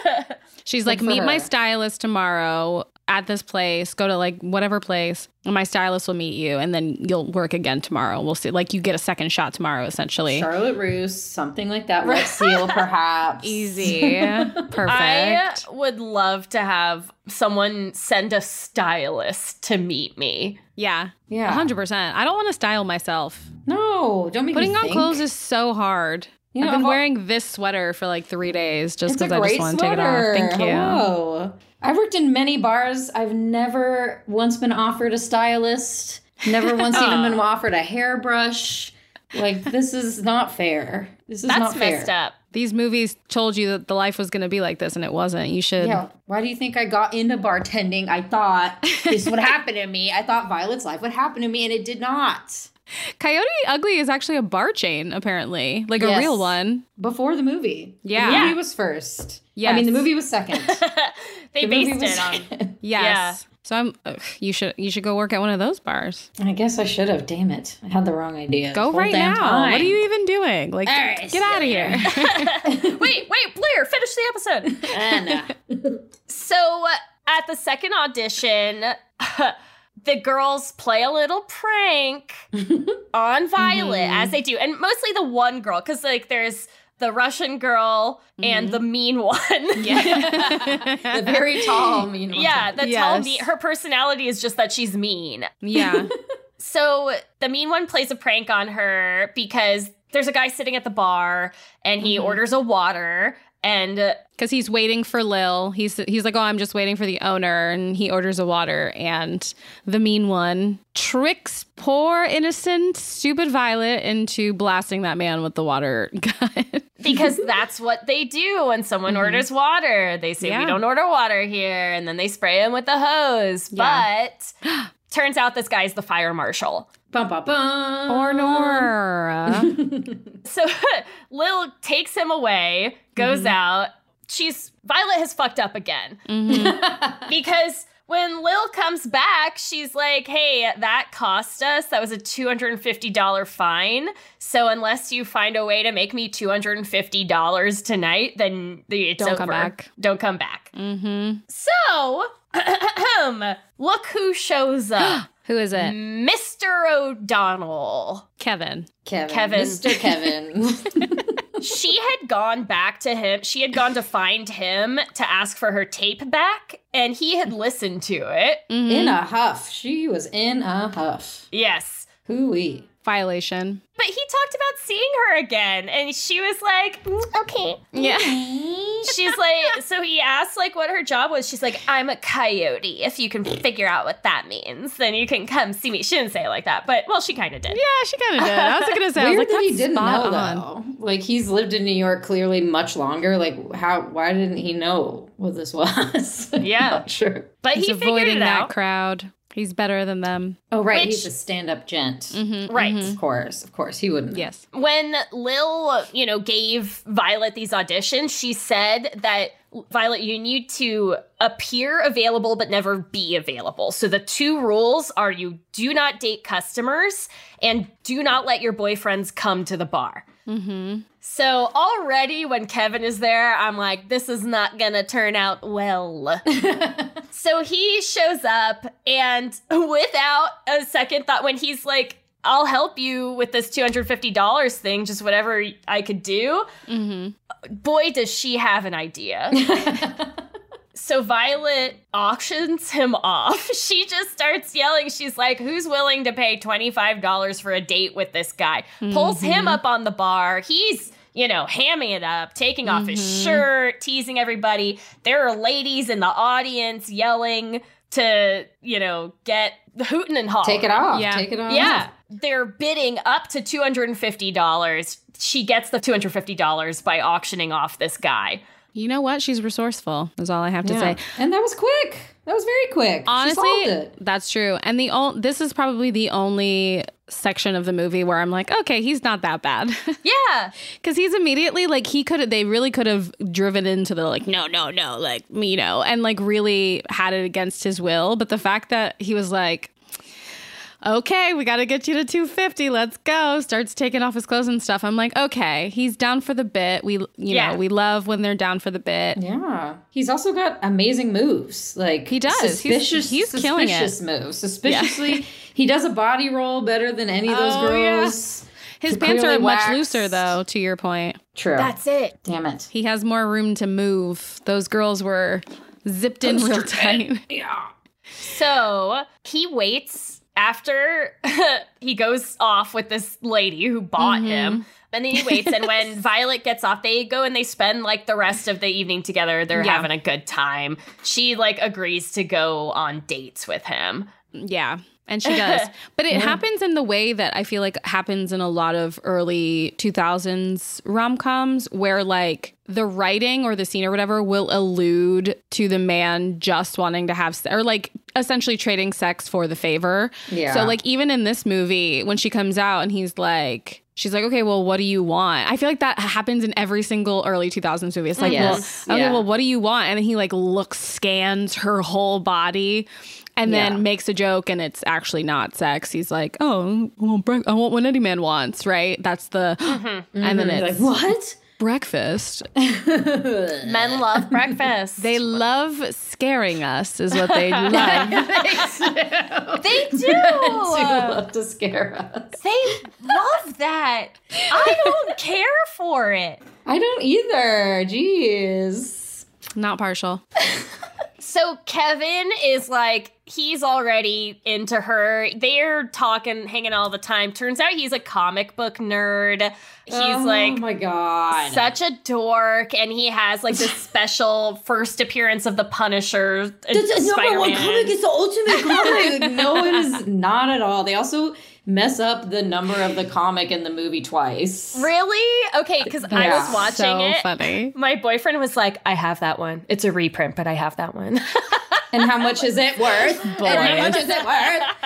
She's like, for meet my her. stylist tomorrow at this place. Go to like whatever place, and my stylist will meet you, and then you'll work again tomorrow. We'll see. Like you get a second shot tomorrow, essentially. Charlotte Roos, something like that. Wet Seal, perhaps. Easy. Perfect. I would love to have someone send a stylist to meet me. Yeah. Yeah. 100%. I don't want to style myself. No, don't make Putting me on think. clothes is so hard. You know, I've been I've al- wearing this sweater for like 3 days just It's a because I just great want to take it sweater. off. Thank you. Hello. I've worked in many bars. I've never once been offered a stylist. Never once even been offered a hairbrush. Like, this is not fair. This is That's not fair. messed up. These movies told you that the life was going to be like this, and it wasn't. You should. Yeah. Why do you think I got into bartending? I thought this would happen to me. I thought Violet's life would happen to me, and it did not. Coyote Ugly is actually a bar chain, apparently. Like Yes. a real one. Before the movie. Yeah. The movie Yeah. was first. Yes. I mean, the movie was second. They The movie based was it on. second. Yes. So you should go work at one of those bars. I guess I should have. Damn it. I had the wrong idea. Go the whole right damn now. time. What are you even doing? Like, All right, get out of see you here. Wait, Blair, finish the episode. Anna. So at the second audition, the girls play a little prank on Violet as they do. And mostly the one girl, because like there's the Russian girl, and the mean one. The very tall mean one. Yeah, the tall her personality is just that she's mean. Yeah. So the mean one plays a prank on her because there's a guy sitting at the bar and he orders a water, and because he's waiting for Lil. He's like, oh, I'm just waiting for the owner, and he orders a water, and the mean one tricks poor innocent stupid Violet into blasting that man with the water gun. Because that's what they do when someone orders water. They say, we don't order water here, and then they spray him with the hose. Yeah. But turns out this guy's the fire marshal. Bum, bum, bum. Or Nora. So Lil takes him away, goes out. Violet has fucked up again. Because when Lil comes back, she's like, hey, that cost us. That was a $250 fine. So unless you find a way to make me $250 tonight, then it's over. Don't come back. Don't come back. So, look who shows up. Who is it? Mr. O'Donnell. Kevin. Mr. Kevin. She had gone back to him. She had gone to find him to ask for her tape back, and he had listened to it. In a huff. She was in a huff. Yes. Hooey. Violation. But he talked about seeing her again, and she was like, okay. Yeah. She's like, so he asked, like, what her job was. She's like, I'm a coyote. If you can figure out what that means, then you can come see me. She didn't say it like that, but, well, she kind of did. Yeah, she kind of did. I was going to say, Weird I was like, that he that's didn't know, on. though. Like, he's lived in New York clearly much longer. Like, why didn't he know what this was? Yeah. Not sure. But He's he figured avoiding it that out. crowd. He's better than them. Oh, right. Which- He's a stand-up gent. Right. Of course. He wouldn't know. Yes. When Lil, gave Violet these auditions, she said that, Violet, you need to appear available but never be available. So the two rules are you do not date customers and do not let your boyfriends come to the bar. So already when Kevin is there, I'm like, this is not gonna turn out well. So he shows up, and without a second thought, when he's like, I'll help you with this $250 thing, just whatever I could do. Boy, does she have an idea. So Violet auctions him off. She just starts yelling. She's like, who's willing to pay $25 for a date with this guy? Pulls him up on the bar. He's, hamming it up, taking off his shirt, teasing everybody. There are ladies in the audience yelling to, get hootin' and hollering. Take it off. Yeah. Take it off. Yeah. They're bidding up to $250. She gets the $250 by auctioning off this guy. You know what? She's resourceful, is all I have to say. And that was quick. That was very quick. Honestly, she solved it. that's true. And this is probably the only section of the movie where I'm like, okay, he's not that bad. Yeah. Because he's immediately like, they really could have driven into the like, no, like, and like really had it against his will. But the fact that he was like, okay, we got to get you to $250. Let's go. Starts taking off his clothes and stuff. I'm like, okay, he's down for the bit. We love when they're down for the bit. Yeah. He's also got amazing moves. Like he does. He's killing it. Suspicious moves. Suspiciously, he does a body roll better than any of those girls. Yeah. His pants are much looser, though, to your point. True. That's it. Damn it. He has more room to move. Those girls were zipped in real tight. Yeah. So he waits after he goes off with this lady who bought him. And then he waits. And when Violet gets off, they go and they spend like the rest of the evening together. They're having a good time. She like agrees to go on dates with him. Yeah. And she does. But it happens in the way that I feel like happens in a lot of early 2000s rom-coms where like the writing or the scene or whatever will allude to the man just wanting to have or like essentially trading sex for the favor. Yeah. So like even in this movie, when she comes out and she's like, okay, well, what do you want? I feel like that happens in every single early 2000s movie. It's like, well, what do you want? And then he like scans her whole body. And then makes a joke, and it's actually not sex. He's like, "Oh, I want what any man wants," right? That's the, and then it's like, what? breakfast. Men love breakfast. They love scaring us, is what they love. They do. They love to scare us. They love that. I don't care for it. I don't either. Jeez. Not partial. So Kevin is like, he's already into her. They're talking, hanging all the time. Turns out he's a comic book nerd. He's oh my God. such a dork. And he has like this special first appearance of the Punisher. That's number one comic. It's the ultimate comic. No, it is not at all. They also mess up the number of the comic in the movie twice. Really? Okay, because I was watching so it. Funny. My boyfriend was like, I have that one. It's a reprint, but I have that one. And how much is it worth? Boy. And how much is it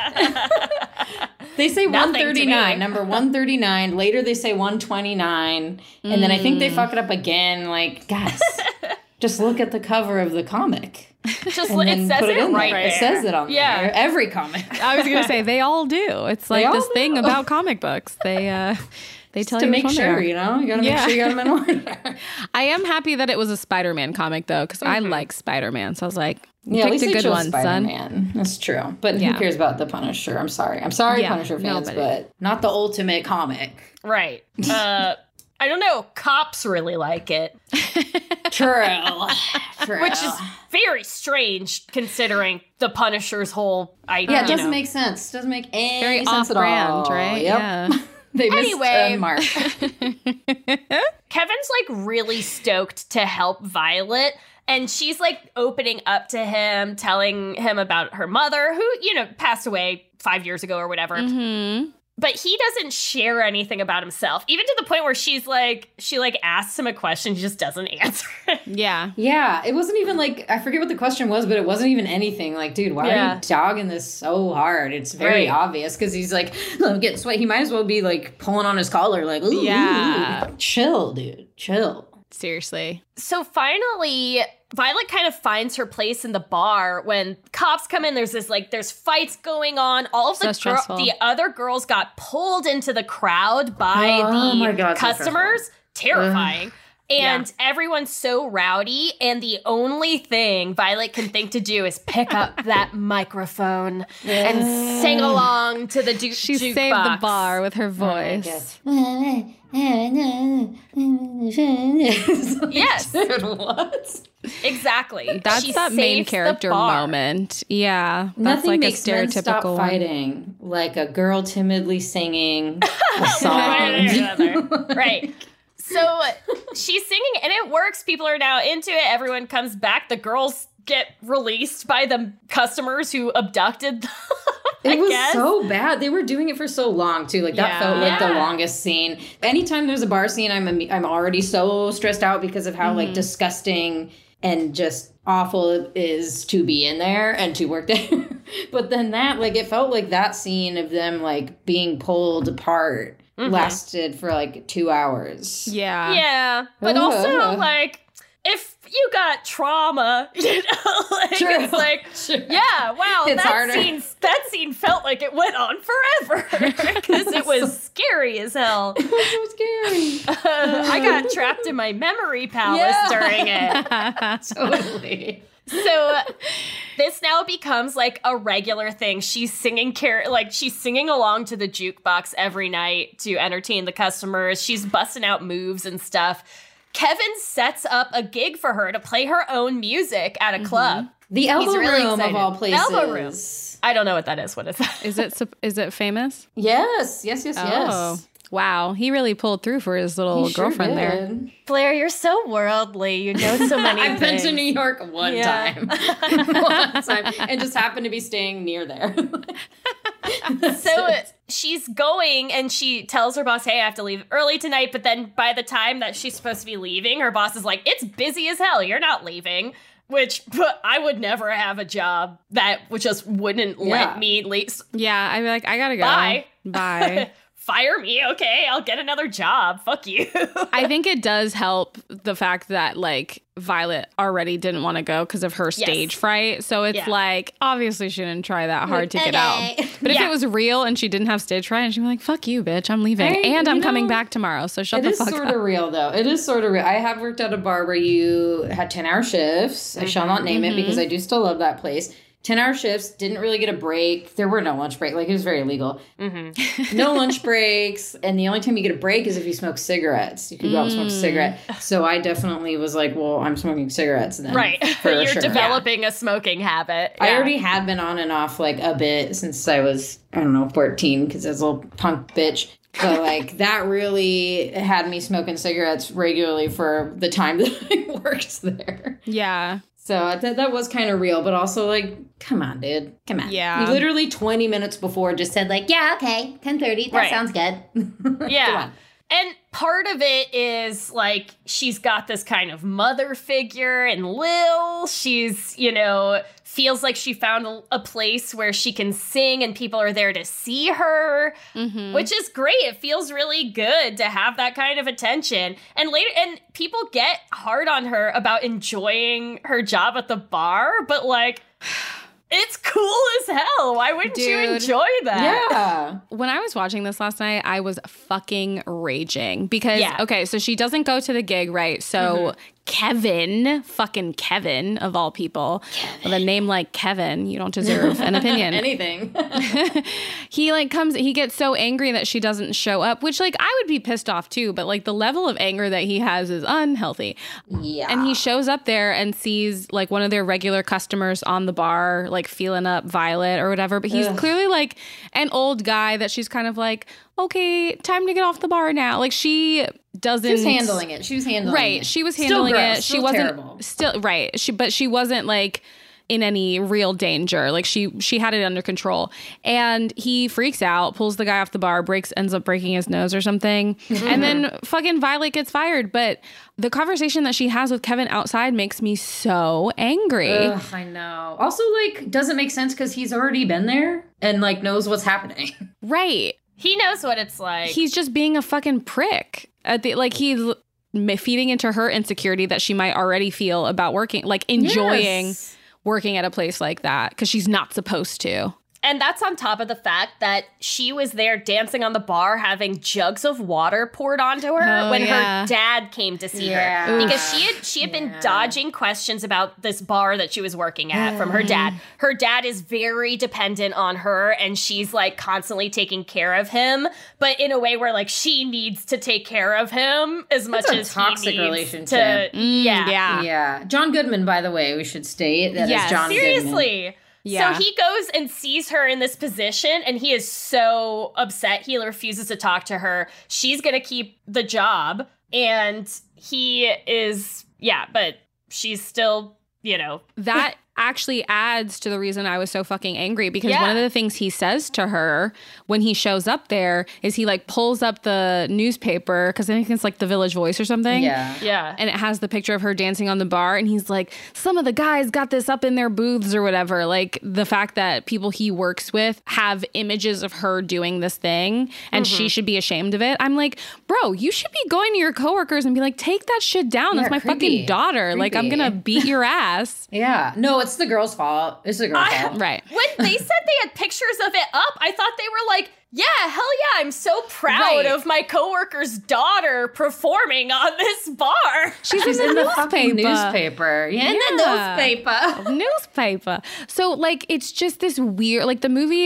worth? They say Nothing to 139, me. number 139. Later they say 129. And then I think they fuck it up again. Like, guys, just look at the cover of the comic. Just And then it says put it in right there. there. It says it on Yeah. there. Every comic. I was going to say, they all do. It's like all this thing do. about comic books. They tell To you make which one they sure, are. you know? You gotta make sure you got them in order. I am happy that it was a Spider-Man comic, though, because I like Spider-Man. So I was like, you Yeah, at picked least a they good chose one, son. Spider-Man. That's true. But Yeah. who cares about the Punisher? I'm sorry. I'm sorry, Yeah, Punisher fans, nobody. but not the ultimate comic. Right. I don't know. Cops really like it, True. True. which is very strange considering the Punisher's whole idea. Yeah, it doesn't make sense. Doesn't make any Very sense at off-brand, all. right? Yep. Yeah. They missed Anyway. a mark. Kevin's like really stoked to help Violet. And she's like opening up to him, telling him about her mother, who, you know, passed away 5 years ago or whatever. Mm-hmm. But he doesn't share anything about himself, even to the point where she asks him a question, he just doesn't answer it. Yeah. Yeah, it wasn't even like, I forget what the question was, but it wasn't even anything. Like, dude, why are you dogging this so hard? It's very obvious because he's like, oh, I'm getting sweaty. He might as well be like pulling on his collar, like, ooh, Yeah. ooh. Chill, dude, chill. Seriously. So finally, Violet kind of finds her place in the bar when cops come in. There's fights going on. All of So stressful. the other girls got pulled into the crowd by Oh my the God, so customers. Terrifying. And everyone's so rowdy, and the only thing Violet can think to do is pick up that microphone and sing along to the She jukebox. saved the bar with her voice. Yes, Dude, what? exactly. That's She that main saves the character bar. moment. Yeah. That's Nothing like makes a men stop stereotypical one. fighting like a girl timidly singing a song. Right. So she's singing and it works. People are now into it. Everyone comes back. The girls get released by the customers who abducted them. It was guess. so bad. They were doing it for so long too. Like that Yeah. felt like the Yeah. longest scene. Anytime there's a bar scene, I'm already so stressed out because of how like disgusting and just awful it is to be in there and to work there. But then that, like, it felt like that scene of them like being pulled apart lasted for like 2 hours. Yeah. Yeah. But also, like, if you got trauma, you know, like, True. it's like, yeah, wow, It's harder. that scene felt like it went on forever because it was scary as hell. It was so scary. I got trapped in my memory palace during it. Totally. So this now becomes like a regular thing. She's singing she's singing along to the jukebox every night to entertain the customers. She's busting out moves and stuff. Kevin sets up a gig for her to play her own music at a club. The Elbow really Room excited. of all places. Elbow Room. I don't know what that is. What is that? Is it famous? Yes. Oh. Wow. He really pulled through for his little He sure girlfriend there. did. Blair, you're so worldly. You know so many I've been things. to New York one Yeah. time. One time. And just happened to be staying near there. So she's going and she tells her boss, hey, I have to leave early tonight. But then by the time that she's supposed to be leaving, her boss is like, it's busy as hell. You're not leaving. Which I would never have a job that just wouldn't let me leave. Yeah. I'd be like, I gotta go. Bye. Bye. fire me, okay? I'll get another job. Fuck you. I think it does help the fact that, like, Violet already didn't want to go because of her stage fright. So it's like, obviously she didn't try that hard to get out. But if it was real and she didn't have stage fright, and she'd be like, fuck you, bitch, I'm leaving. And I'm coming back tomorrow, so shut the fuck up. It is sort of real, though. It is sort of real. I have worked at a bar where you had 10-hour shifts. I shall not name it because I do still love that place. 10-hour shifts, didn't really get a break. There were no lunch breaks. Like, it was very illegal. No lunch breaks. And the only time you get a break is if you smoke cigarettes. You could go out and smoke a cigarette. So I definitely was like, well, I'm smoking cigarettes then. Right. You're developing a smoking habit. I already had been on and off, like, a bit since I was, 14, because I was a little punk bitch. So, like, that really had me smoking cigarettes regularly for the time that I worked there. Yeah. So that was kind of real, but also, like, come on, dude. Come on. Yeah. You literally 20 minutes before just said, like, yeah, okay, 10:30. That sounds good. Yeah. And part of it is, like, she's got this kind of mother figure in Lil. She's, feels like she found a place where she can sing and people are there to see her, which is great. It feels really good to have that kind of attention. And people get hard on her about enjoying her job at the bar, but, like, it's cool as hell. Why wouldn't you enjoy that? Yeah. When I was watching this last night, I was fucking raging because, okay, so she doesn't go to the gig, right? So fucking Kevin, of all people, with a name like Kevin, you don't deserve an opinion. Anything. He gets so angry that she doesn't show up, which, like, I would be pissed off too, but, like, the level of anger that he has is unhealthy. Yeah. And he shows up there and sees, like, one of their regular customers on the bar, like, feeling up Violet or whatever, but he's clearly, like, an old guy that she's kind of like, okay, time to get off the bar now. Like, she doesn't. She was handling it. She was handling it. Right. She was handling it. She wasn't terrible. Still right. But she wasn't, like, in any real danger. Like, she had it under control. And he freaks out, pulls the guy off the bar, ends up breaking his nose or something. And then fucking Violet gets fired. But the conversation that she has with Kevin outside makes me so angry. Ugh, I know. Also, like, doesn't make sense because he's already been there and, like, knows what's happening. Right. He knows what it's like. He's just being a fucking prick. He's feeding into her insecurity that she might already feel about working, like, enjoying working at a place like that because she's not supposed to. And that's on top of the fact that she was there dancing on the bar having jugs of water poured onto her when her dad came to see her. Because she had been dodging questions about this bar that she was working at from her dad. Her dad is very dependent on her and she's, like, constantly taking care of him, but in a way where, like, she needs to take care of him as much as toxic he needs relationship. Yeah. John Goodman, by the way, we should state that is John seriously. Goodman. Yeah. So he goes and sees her in this position and he is so upset. He refuses to talk to her. She's going to keep the job and he is, but she's still, That actually adds to the reason I was so fucking angry because one of the things he says to her when he shows up there is he, like, pulls up the newspaper because I think it's, like, the Village Voice or something. Yeah. And it has the picture of her dancing on the bar and he's like, some of the guys got this up in their booths or whatever. Like, the fact that people he works with have images of her doing this thing and she should be ashamed of it. I'm like, bro, you should be going to your coworkers and be like, take that shit down. That's my fucking daughter. Like, I'm gonna beat your ass. Yeah. No, it's the girl's fault. It's the girl's fault. Right. When they said they had pictures of it up, I thought they were like, yeah, hell yeah, I'm so proud of my coworker's daughter performing on this bar. She's in the fucking newspaper. Yeah, in the newspaper. So, like, it's just this weird, like, the movie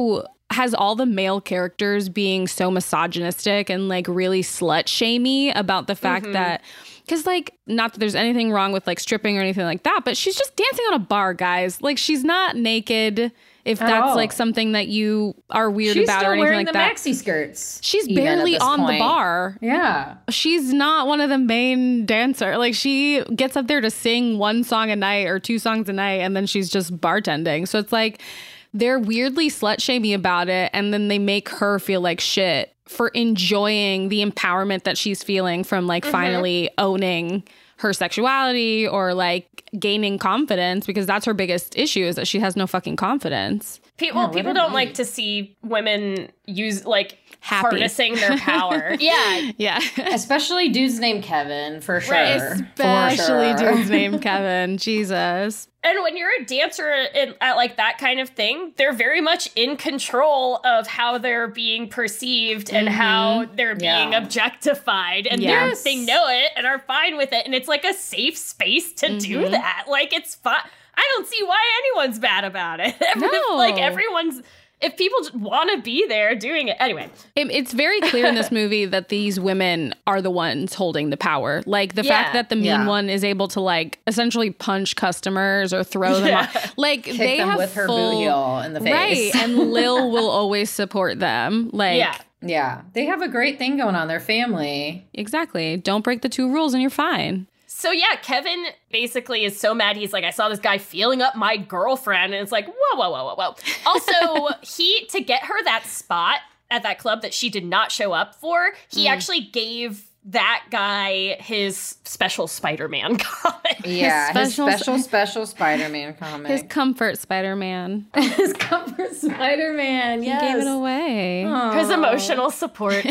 has all the male characters being so misogynistic and, like, really slut-shamey about the fact that, because, like, not that there's anything wrong with, like, stripping or anything like that, but she's just dancing on a bar, guys. Like, she's not naked, if that's like something that you are weird about or anything like that. She's still wearing the maxi skirts. She's barely on the bar. Yeah. She's not one of the main dancers. Like, she gets up there to sing one song a night or two songs a night, and then she's just bartending. So it's like, they're weirdly slut-shamey about it, and then they make her feel like shit for enjoying the empowerment that she's feeling from, like, finally owning her sexuality or, like, gaining confidence, because that's her biggest issue, is that she has no fucking confidence. People don't like to see women use harnessing their power. Yeah. Especially dudes named Kevin, for sure. Right. Especially dudes named Kevin. Jesus. And when you're a dancer at like that kind of thing, they're very much in control of how they're being perceived and how they're being objectified. And they know it and are fine with it. And it's like a safe space to do that. Like, it's fun. I don't see why anyone's bad about it. No. If people want to be there doing it. Anyway. It's very clear in this movie that these women are the ones holding the power. Like, the fact that the mean one is able to, like, essentially punch customers or throw them off. Like, Kick they them have with her boot heel in the face. Right, and Lil will always support them. Like, yeah. They have a great thing going on. Their family. Exactly. Don't break the 2 rules and you're fine. So yeah, Kevin basically is so mad. He's like, I saw this guy feeling up my girlfriend. And it's like, whoa. Also, to get her that spot at that club that she did not show up for, he actually gave that guy his special Spider-Man comic. Yeah, his special Spider-Man comic. His comfort Spider-Man. His comfort Spider-Man, yes. He gave it away. Aww. His emotional support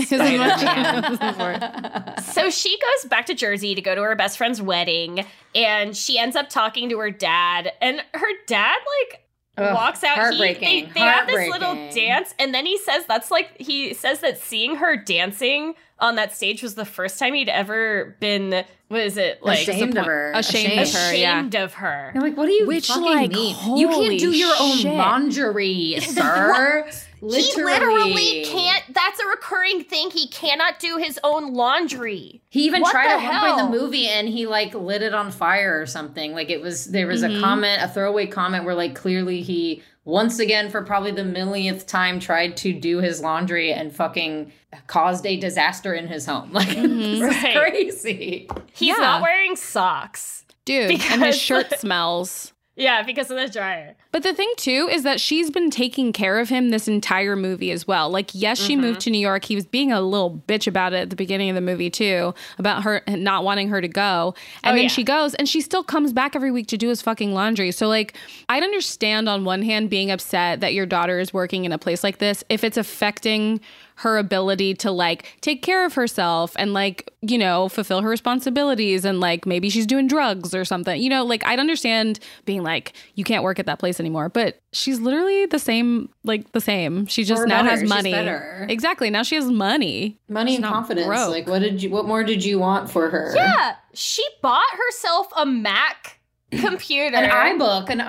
Spider-Man. So she goes back to Jersey to go to her best friend's wedding, and she ends up talking to her dad, and her dad, walks out. Heartbreaking. They have this little dance, and then he says that seeing her dancing on that stage was the first time he'd ever been, Ashamed of her. Ashamed of her. You're like, what do you fucking mean? You can't do your own laundry, sir. He literally can't. That's a recurring thing. He cannot do his own laundry. He even tried at one point in the movie, and he lit it on fire or something. Like, there was a throwaway comment where clearly he once again, for probably the millionth time, tried to do his laundry and fucking caused a disaster in his home. This is crazy. He's not wearing socks. Dude, and his shirt smells. Yeah, because of the dryer. But the thing, too, is that she's been taking care of him this entire movie as well. Yes, she moved to New York. He was being a little bitch about it at the beginning of the movie, too, about her not wanting her to go. And then she goes, and she still comes back every week to do his fucking laundry. So, I'd understand on one hand being upset that your daughter is working in a place like this if it's affecting her ability to take care of herself and fulfill her responsibilities, and maybe she's doing drugs or something. I'd understand being you can't work at that place anymore, but she's literally the same. She just now has money. She's better. Exactly. Now she has money. Money and confidence. Broke. What more did you want for her? Yeah. She bought herself a Mac computer, an iBook, and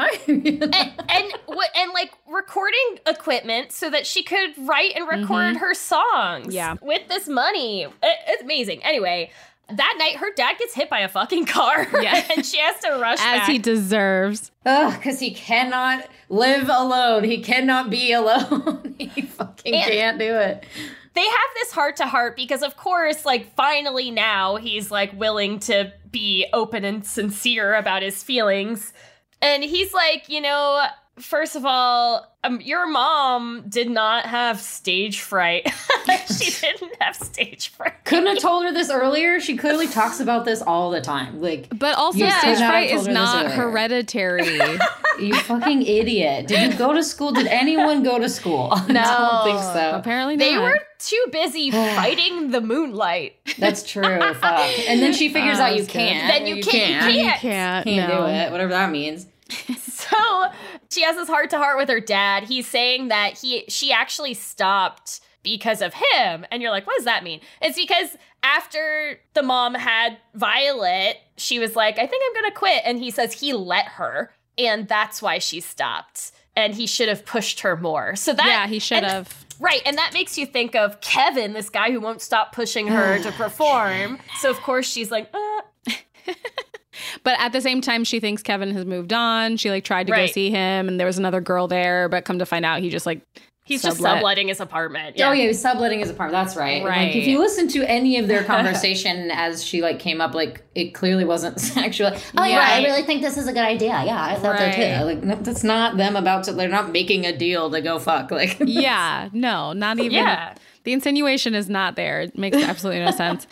recording equipment so that she could write and record her songs with this money. It's amazing. Anyway, that night her dad gets hit by a fucking car and she has to rush back. As he deserves. Ugh, because he cannot live alone. He cannot be alone. He fucking can't do it. They have this heart-to-heart because, of course, finally now he's, willing to be open and sincere about his feelings. And he's like, first of all, your mom did not have stage fright. She didn't have stage fright. Couldn't have told her this earlier. She clearly talks about this all the time. But also, stage fright is not hereditary. You fucking idiot. Did you go to school? Did anyone go to school? No. I don't think so. Apparently not. They were too busy fighting the moonlight. That's true. Fuck. And then she figures out you can't. Then you can't. Can't do it. Whatever that means. So she has this heart-to-heart with her dad. He's saying that she actually stopped because of him. And you're like, what does that mean? It's because after the mom had Violet, she was like, I think I'm going to quit. And he says he let her. And that's why she stopped. And he should have pushed her more. So that, yeah, he should have. Right. And that makes you think of Kevin, this guy who won't stop pushing her to perform. So, of course, she's like, But at the same time, she thinks Kevin has moved on. She tried to go see him, and there was another girl there, but come to find out, he just he's just subletting his apartment. Yeah. Oh yeah, he's subletting his apartment. That's right. Right. If you listen to any of their conversation as she came up, it clearly wasn't sexual. Oh yeah, I really think this is a good idea. Yeah, I thought so too. No, that's not them about to. They're not making a deal to go fuck. Yeah, no, not even. Yeah. The insinuation is not there. It makes absolutely no sense.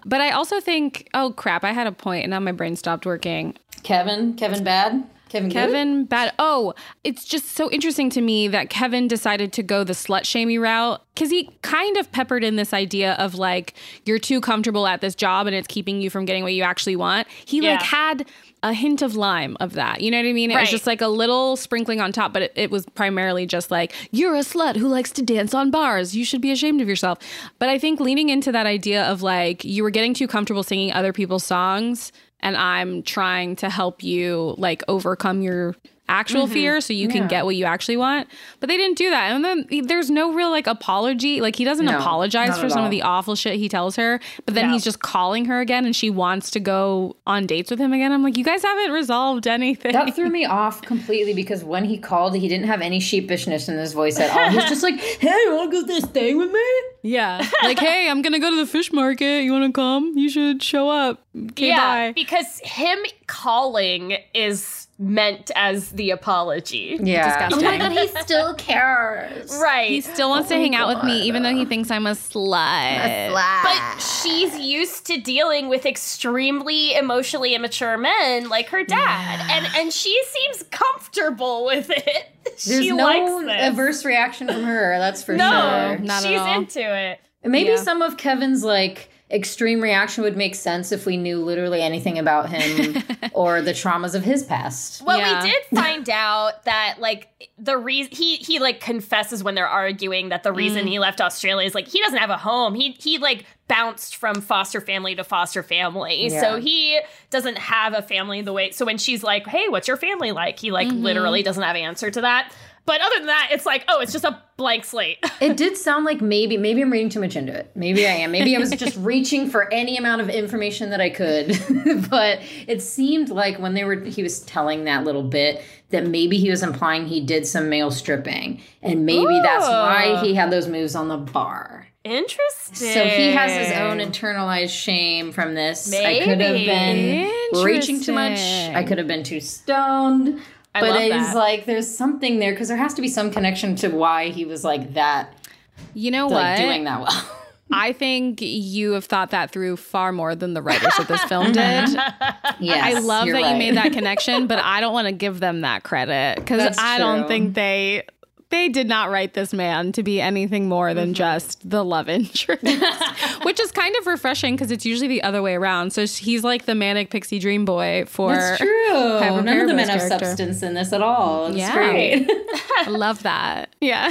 But I also think, oh crap, I had a point and now my brain stopped working. Kevin bad? Kevin bad. Oh, it's just so interesting to me that Kevin decided to go the slut-shamey route because he kind of peppered in this idea of like, you're too comfortable at this job and it's keeping you from getting what you actually want. He like had a hint of lime of that. You know what I mean? It was just like a little sprinkling on top, but it was primarily just like, you're a slut who likes to dance on bars. You should be ashamed of yourself. But I think leaning into that idea of like, you were getting too comfortable singing other people's songs and I'm trying to help you like overcome your actual fear so you can get what you actually want. But they didn't do that. And then there's no real like apology. Like he doesn't apologize for some of the awful shit he tells her. But then he's just calling her again and she wants to go on dates with him again. I'm like, you guys haven't resolved anything. That threw me off completely because when he called, he didn't have any sheepishness in his voice at all. He's just like, hey, you want to go to this thing with me? Yeah. Like, hey, I'm going to go to the fish market. You want to come? You should show up. Okay, bye. Because him calling is meant as the apology. Yeah. Disgusting. Oh my God, he still cares. Right. He still wants to hang out with me, even though he thinks I'm a slut. But she's used to dealing with extremely emotionally immature men like her dad. And she seems comfortable with it. There's she no likes this. adverse reaction from her, that's for sure. Not she's at all. into it. Maybe some of Kevin's like extreme reaction would make sense if we knew literally anything about him or the traumas of his past. Well, we did find out that like the reason he like confesses when they're arguing that the reason he left Australia is like he doesn't have a home. He like bounced from foster family to foster family. Yeah. So he doesn't have a family the way. So when she's like, "Hey, what's your family like?" He like literally doesn't have an answer to that. But other than that, it's like, oh, it's just a blank slate. It did sound like maybe I'm reading too much into it. Maybe I am. Maybe I was just reaching for any amount of information that I could. But it seemed like when he was telling that little bit that maybe he was implying he did some male stripping. And maybe that's why he had those moves on the bar. Interesting. So he has his own internalized shame from this. Maybe. I could have been reaching too much. I could have been too stoned. But it's like there's something there because there has to be some connection to why he was like that. You know like, what? Doing that well. I think you have thought that through far more than the writers of this film did. Yes, I love that you made that connection, but I don't want to give them that credit because I don't think they did not write this man to be anything more than just the love interest, which is kind of refreshing because it's usually the other way around. So he's like the manic pixie dream boy for That's true. None of the men have substance in this at all. It's great. I love that. Yeah.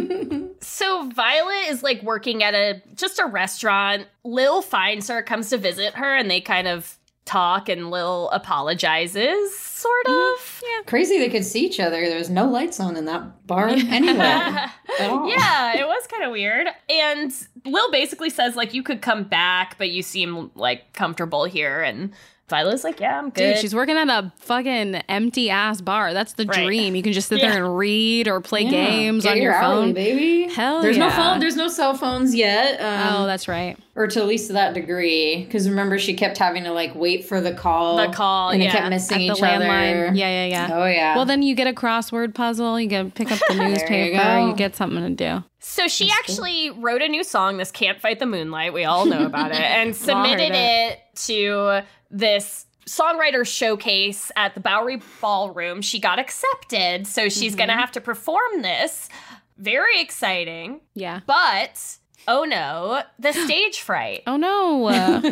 So Violet is like working at just a restaurant. Lil finds her, comes to visit her, and they kind of talk and Lil apologizes, sort of. Yeah. Crazy they could see each other. There was no lights on in that bar anyway. At all. Yeah, it was kind of weird. And Lil basically says, like, you could come back, but you seem, like, comfortable here. And Violet's like, yeah, I'm good. Dude, she's working at a fucking empty-ass bar. That's the dream. You can just sit there and read or play games on your phone. Hourly, baby. Hell There's yeah. no phone. There's no cell phones yet. Oh, that's right. Or to at least to that degree. Because remember, she kept having to, like, wait for the call. And they kept missing each other. Yeah. Oh, yeah. Well, then you get a crossword puzzle. You get pick up the newspaper. You get something to do. So she actually wrote a new song, this Can't Fight the Moonlight. We all know about it. And submitted it to this songwriter showcase at the Bowery Ballroom. She got accepted. So she's going to have to perform this. Very exciting. Yeah. But, oh no, the stage fright. Oh no.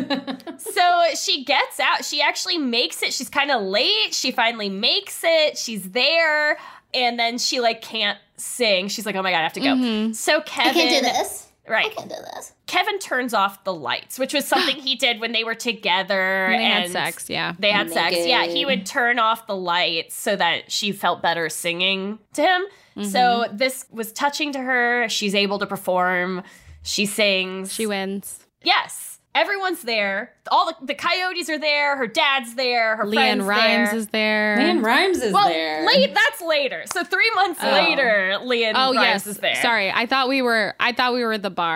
So she gets out. She actually makes it. She's kind of late. She finally makes it. She's there. And then she, like, can't sing. She's like, oh my God, I have to go. So Kevin... I can't do this. Right. I can't do this. Kevin turns off the lights, which was something he did when they were together. They had sex, yeah. They had sex, yeah. He would turn off the lights so that she felt bebetter singing to him. So this was touching to her. She's able to perform. She sings. She wins. Yes. Everyone's there. All the Coyotes are there. Her dad's there. Her friend's LeAnn Rimes there. is there. LeAnn Rimes is there. That's later. So 3 months later, LeAnn Rimes is there. Sorry, I thought we were at the bar.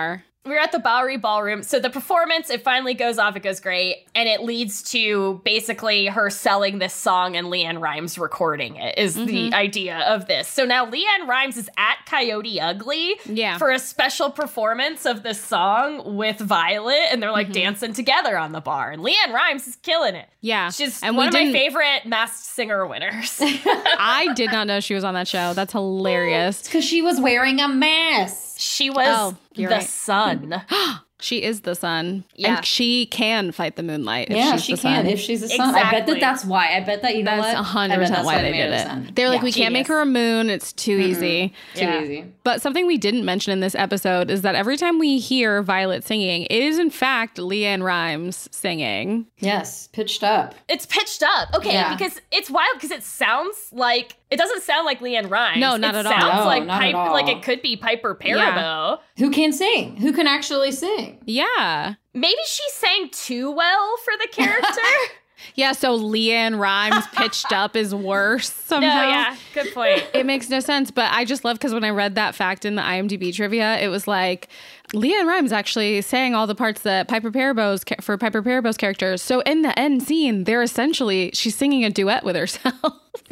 we're at the Bowery Ballroom. So the performance, it finally goes off. It goes great. And it leads to basically her selling this song and LeAnn Rimes recording it is the idea of this. So now LeAnn Rimes is at Coyote Ugly for a special performance of this song with Violet. And they're like dancing together on the bar. And LeAnn Rimes is killing it. Yeah. She's one of my favorite Masked Singer winners. I did not know she was on that show. That's hilarious. Because she was wearing a mask. She was the sun. She is the sun. Yeah. And she can fight the moonlight. If she can. If she's a sun. I bet that's why. I bet that, you know that's what? That's 100% why they did it. They're like, we can't make her a moon. It's too easy. Too easy. But something we didn't mention in this episode is that every time we hear Violet singing, it is in fact LeAnn Rimes singing. Yes, pitched up. It's pitched up. Okay, because it's wild because it sounds like, it doesn't sound like LeAnn Rimes. No, not at all. It sounds No, like it could be Piper Perabo. Yeah. Who can sing? Who can actually sing? Yeah. Maybe she sang too well for the character. Yeah, so LeAnn Rimes pitched up is worse somehow. No, yeah, good point. It makes no sense, but I just love because when I read that fact in the IMDb trivia, it was like LeAnn Rimes actually sang all the parts that Piper Parabo's characters. So in the end scene, she's singing a duet with herself.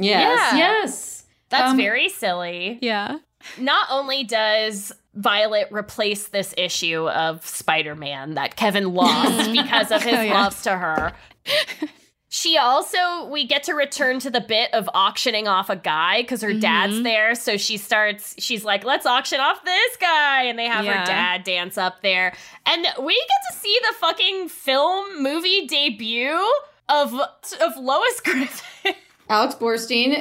Yes. That's very silly. Yeah. Not only does Violet replace this issue of Spider-Man that Kevin lost because of his love to her, she also, we get to return to the bit of auctioning off a guy because her dad's there. So she's like, let's auction off this guy. And they have her dad dance up there. And we get to see the fucking movie debut of Lois Griffin. Alex Borstein,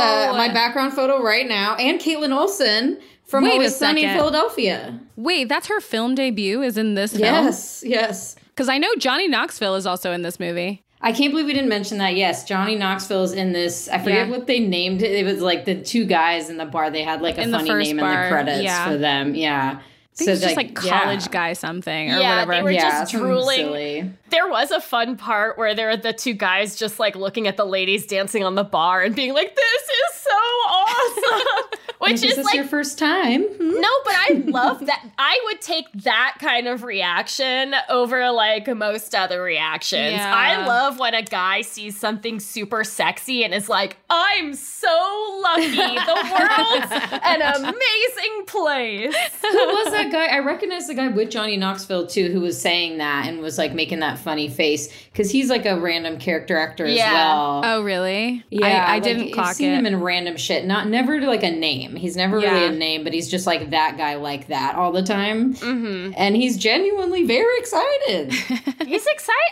my background photo right now, and Caitlin Olsen from Always Sunny in Philadelphia. Wait, that's her film debut is in this film? Yes. Because I know Johnny Knoxville is also in this movie. I can't believe we didn't mention that. Yes, Johnny Knoxville is in this. I forget what they named it. It was like the two guys in the bar. They had like a funny name in the credits for them. Yeah. I think it's just like college guy something or whatever. They were just drooling. Silly. There was a fun part where there were the two guys just like looking at the ladies dancing on the bar and being like, this is so awesome. Which is like your first time. No, but I love that. I would take that kind of reaction over like most other reactions. Yeah. I love when a guy sees something super sexy and is like, I'm so lucky. The world's an amazing place. Who was that guy? I recognize the guy with Johnny Knoxville too, who was saying that and was like making that funny face because he's like a random character actor as well. Oh, really? Yeah, I didn't clock it. I've seen him in random shit. Never like a name. He's never really a name, but he's just like that guy like that all the time. Mm-hmm. And he's genuinely very excited. He's excited.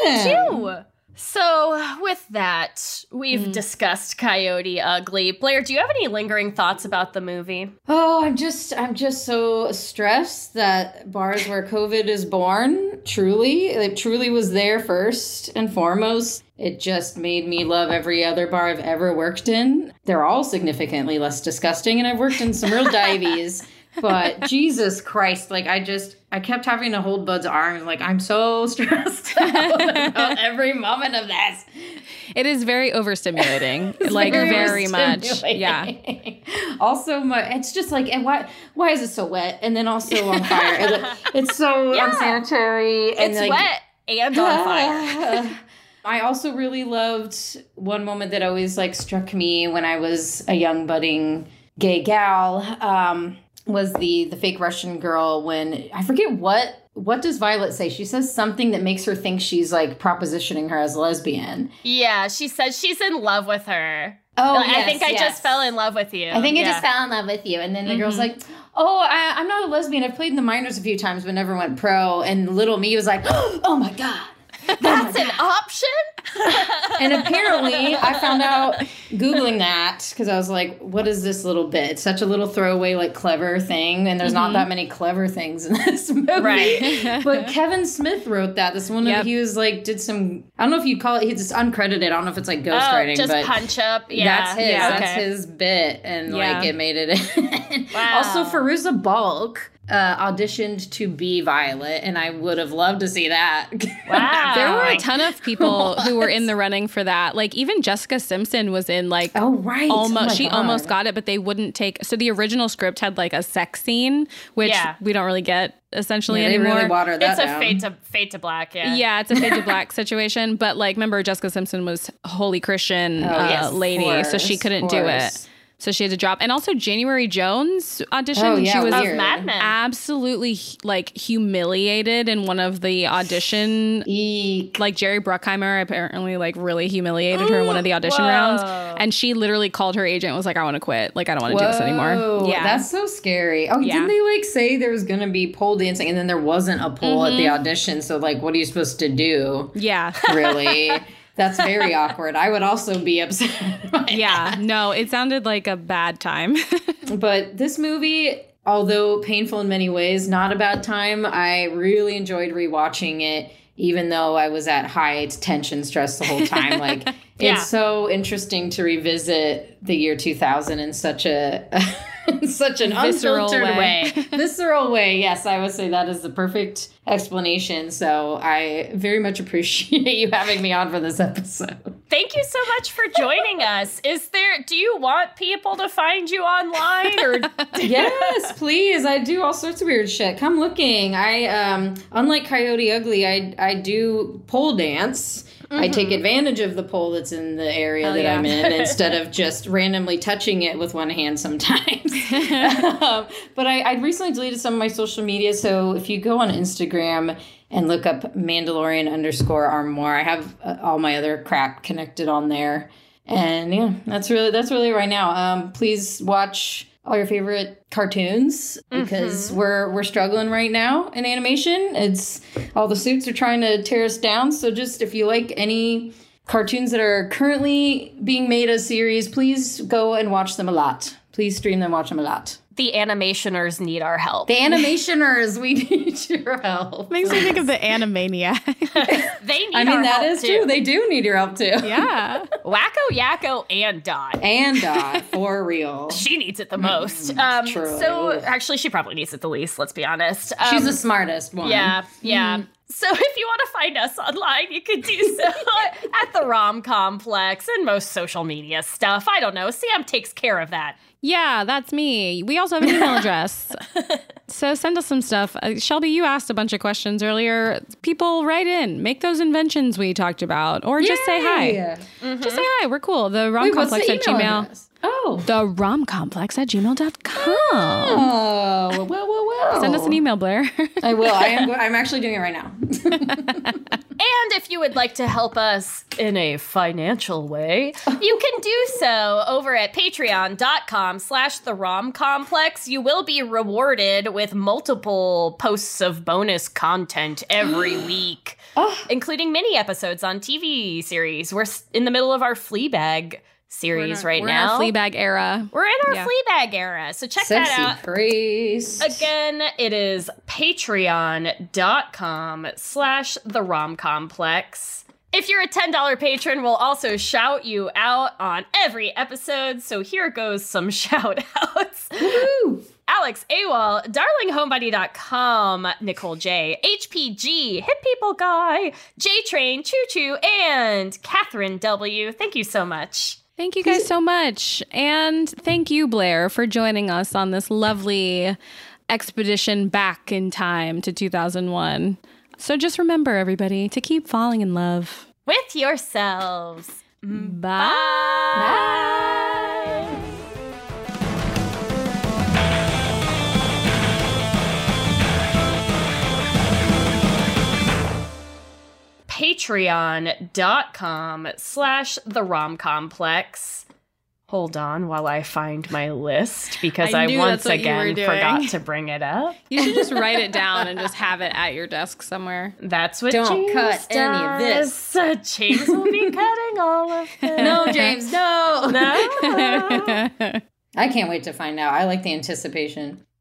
I would too. So with that, we've discussed Coyote Ugly. Blair, do you have any lingering thoughts about the movie? Oh, I'm just so stressed that bars where COVID is born, it truly was there first and foremost. It just made me love every other bar I've ever worked in. They're all significantly less disgusting, and I've worked in some real diveys. But Jesus Christ, like I kept having to hold Bud's arms. Like, I'm so stressed out about every moment of this. It is very overstimulating. Like, very much. Yeah. Also, it's just like, and why is it so wet? And then also on fire. It's so unsanitary. And it's wet and on fire. I also really loved one moment that always like struck me when I was a young budding gay gal. Was the fake Russian girl when I forget what does Violet say? She says something that makes her think she's like propositioning her as a lesbian. Yeah, she says she's in love with her. Oh, I think I just fell in love with you. I think I just fell in love with you. And then the girl's like, oh, I'm not a lesbian. I've played in the minors a few times but never went pro. And little me was like, oh my God. That's an option? And apparently, I found out Googling that because I was like, what is this little bit? It's such a little throwaway, like, clever thing. And there's not that many clever things in this movie. Right. But Kevin Smith wrote that. This one, he was like, did some, I don't know if you'd call it, he's just uncredited. I don't know if it's like ghostwriting. Just but punch up. Yeah. That's his. Yeah, that's his bit. And like, it made it in. Wow. Also, Fairuza Balk auditioned to be Violet, and I would have loved to see that. Wow. There were a ton of people who were in the running for that. Like even Jessica Simpson was in like she almost got it, but they wouldn't take. So the original script had like a sex scene, which we don't really get essentially anymore. Really watered that down. It's a fade to black. Yeah, it's a fade to black situation. But like, remember Jessica Simpson was holy Christian lady, so she couldn't do it. So she had to drop. And also January Jones auditioned. She was Mad Men. Absolutely like humiliated in one of the audition. Eek. Like Jerry Bruckheimer apparently like really humiliated her in one of the audition rounds. And she literally called her agent and was like, I want to quit. Like, I don't want to do this anymore. Yeah. That's so scary. Oh, didn't they like say there was going to be pole dancing and then there wasn't a pole at the audition? So like, what are you supposed to do? Yeah. Really? That's very awkward. I would also be upset. No, it sounded like a bad time. But this movie, although painful in many ways, not a bad time. I really enjoyed rewatching it, even though I was at high tension stress the whole time. Like, it's so interesting to revisit the year 2000 in such an unfiltered way. Visceral way. Yes, I would say that is the perfect explanation. So I very much appreciate you having me on for this episode. Thank you so much for joining us. Do you want people to find you online or? Yes, please. I do all sorts of weird shit. Come looking. I, unlike Coyote Ugly, I do pole dance. I take advantage of the pole that's in the area that I'm in instead of just randomly touching it with one hand sometimes. But I recently deleted some of my social media. So if you go on Instagram and look up Mandalorian_Armoire, I have all my other crap connected on there. And yeah, that's really right now. Please watch all your favorite cartoons because we're struggling right now in animation. It's all the suits are trying to tear us down. So just if you like any cartoons that are currently being made as series, please go and watch them a lot. Please stream them, watch them a lot. The animationers need our help. The animationers, we need your help. Makes me think of the Animaniac. They need our help, that is too. true. They do need your help, too. Yeah. Wacko, Yakko, and Dot. And Dot, for real. She needs it the most. True. So, actually, she probably needs it the least, let's be honest. She's the smartest one. Yeah. So if you want to find us online, you can do so at the Rom Complex and most social media stuff. I don't know. Sam takes care of that. Yeah, that's me. We also have an email address. So send us some stuff. Shelby, you asked a bunch of questions earlier. People write in. Make those inventions we talked about. Or just say hi. Just say hi. We're cool. The romcomplex at Gmail. Address? Oh. The romcomplex at gmail.com. Oh, well. Send us an email, Blair. I will. I'm actually doing it right now. And if you would like to help us in a financial way, you can do so over at patreon.com/theromcomplex. You will be rewarded with multiple posts of bonus content every week, including mini episodes on TV series. We're in the middle of our Fleabag series right now. We're in our Fleabag era. We're in our Fleabag era, so check that out. Priest. Again, it is patreon.com/theromcomplex. If you're a $10 patron, we'll also shout you out on every episode, so here goes some shout outs. Woo! Alex AWOL, darlinghomebuddy.com, Nicole J, HPG, Hit People Guy, J Train, Choo Choo, and Catherine W. Thank you so much. Thank you guys so much. And thank you, Blair, for joining us on this lovely expedition back in time to 2001. So just remember, everybody, to keep falling in love with yourselves. Bye. Bye. Patreon.com/theromcomplex. Hold on while I find my list because I once again forgot to bring it up. You should just write it down and just have it at your desk somewhere. That's what Don't James cut does. any of this. James will be cutting all of this. No, James, no. No. I can't wait to find out. I like the anticipation.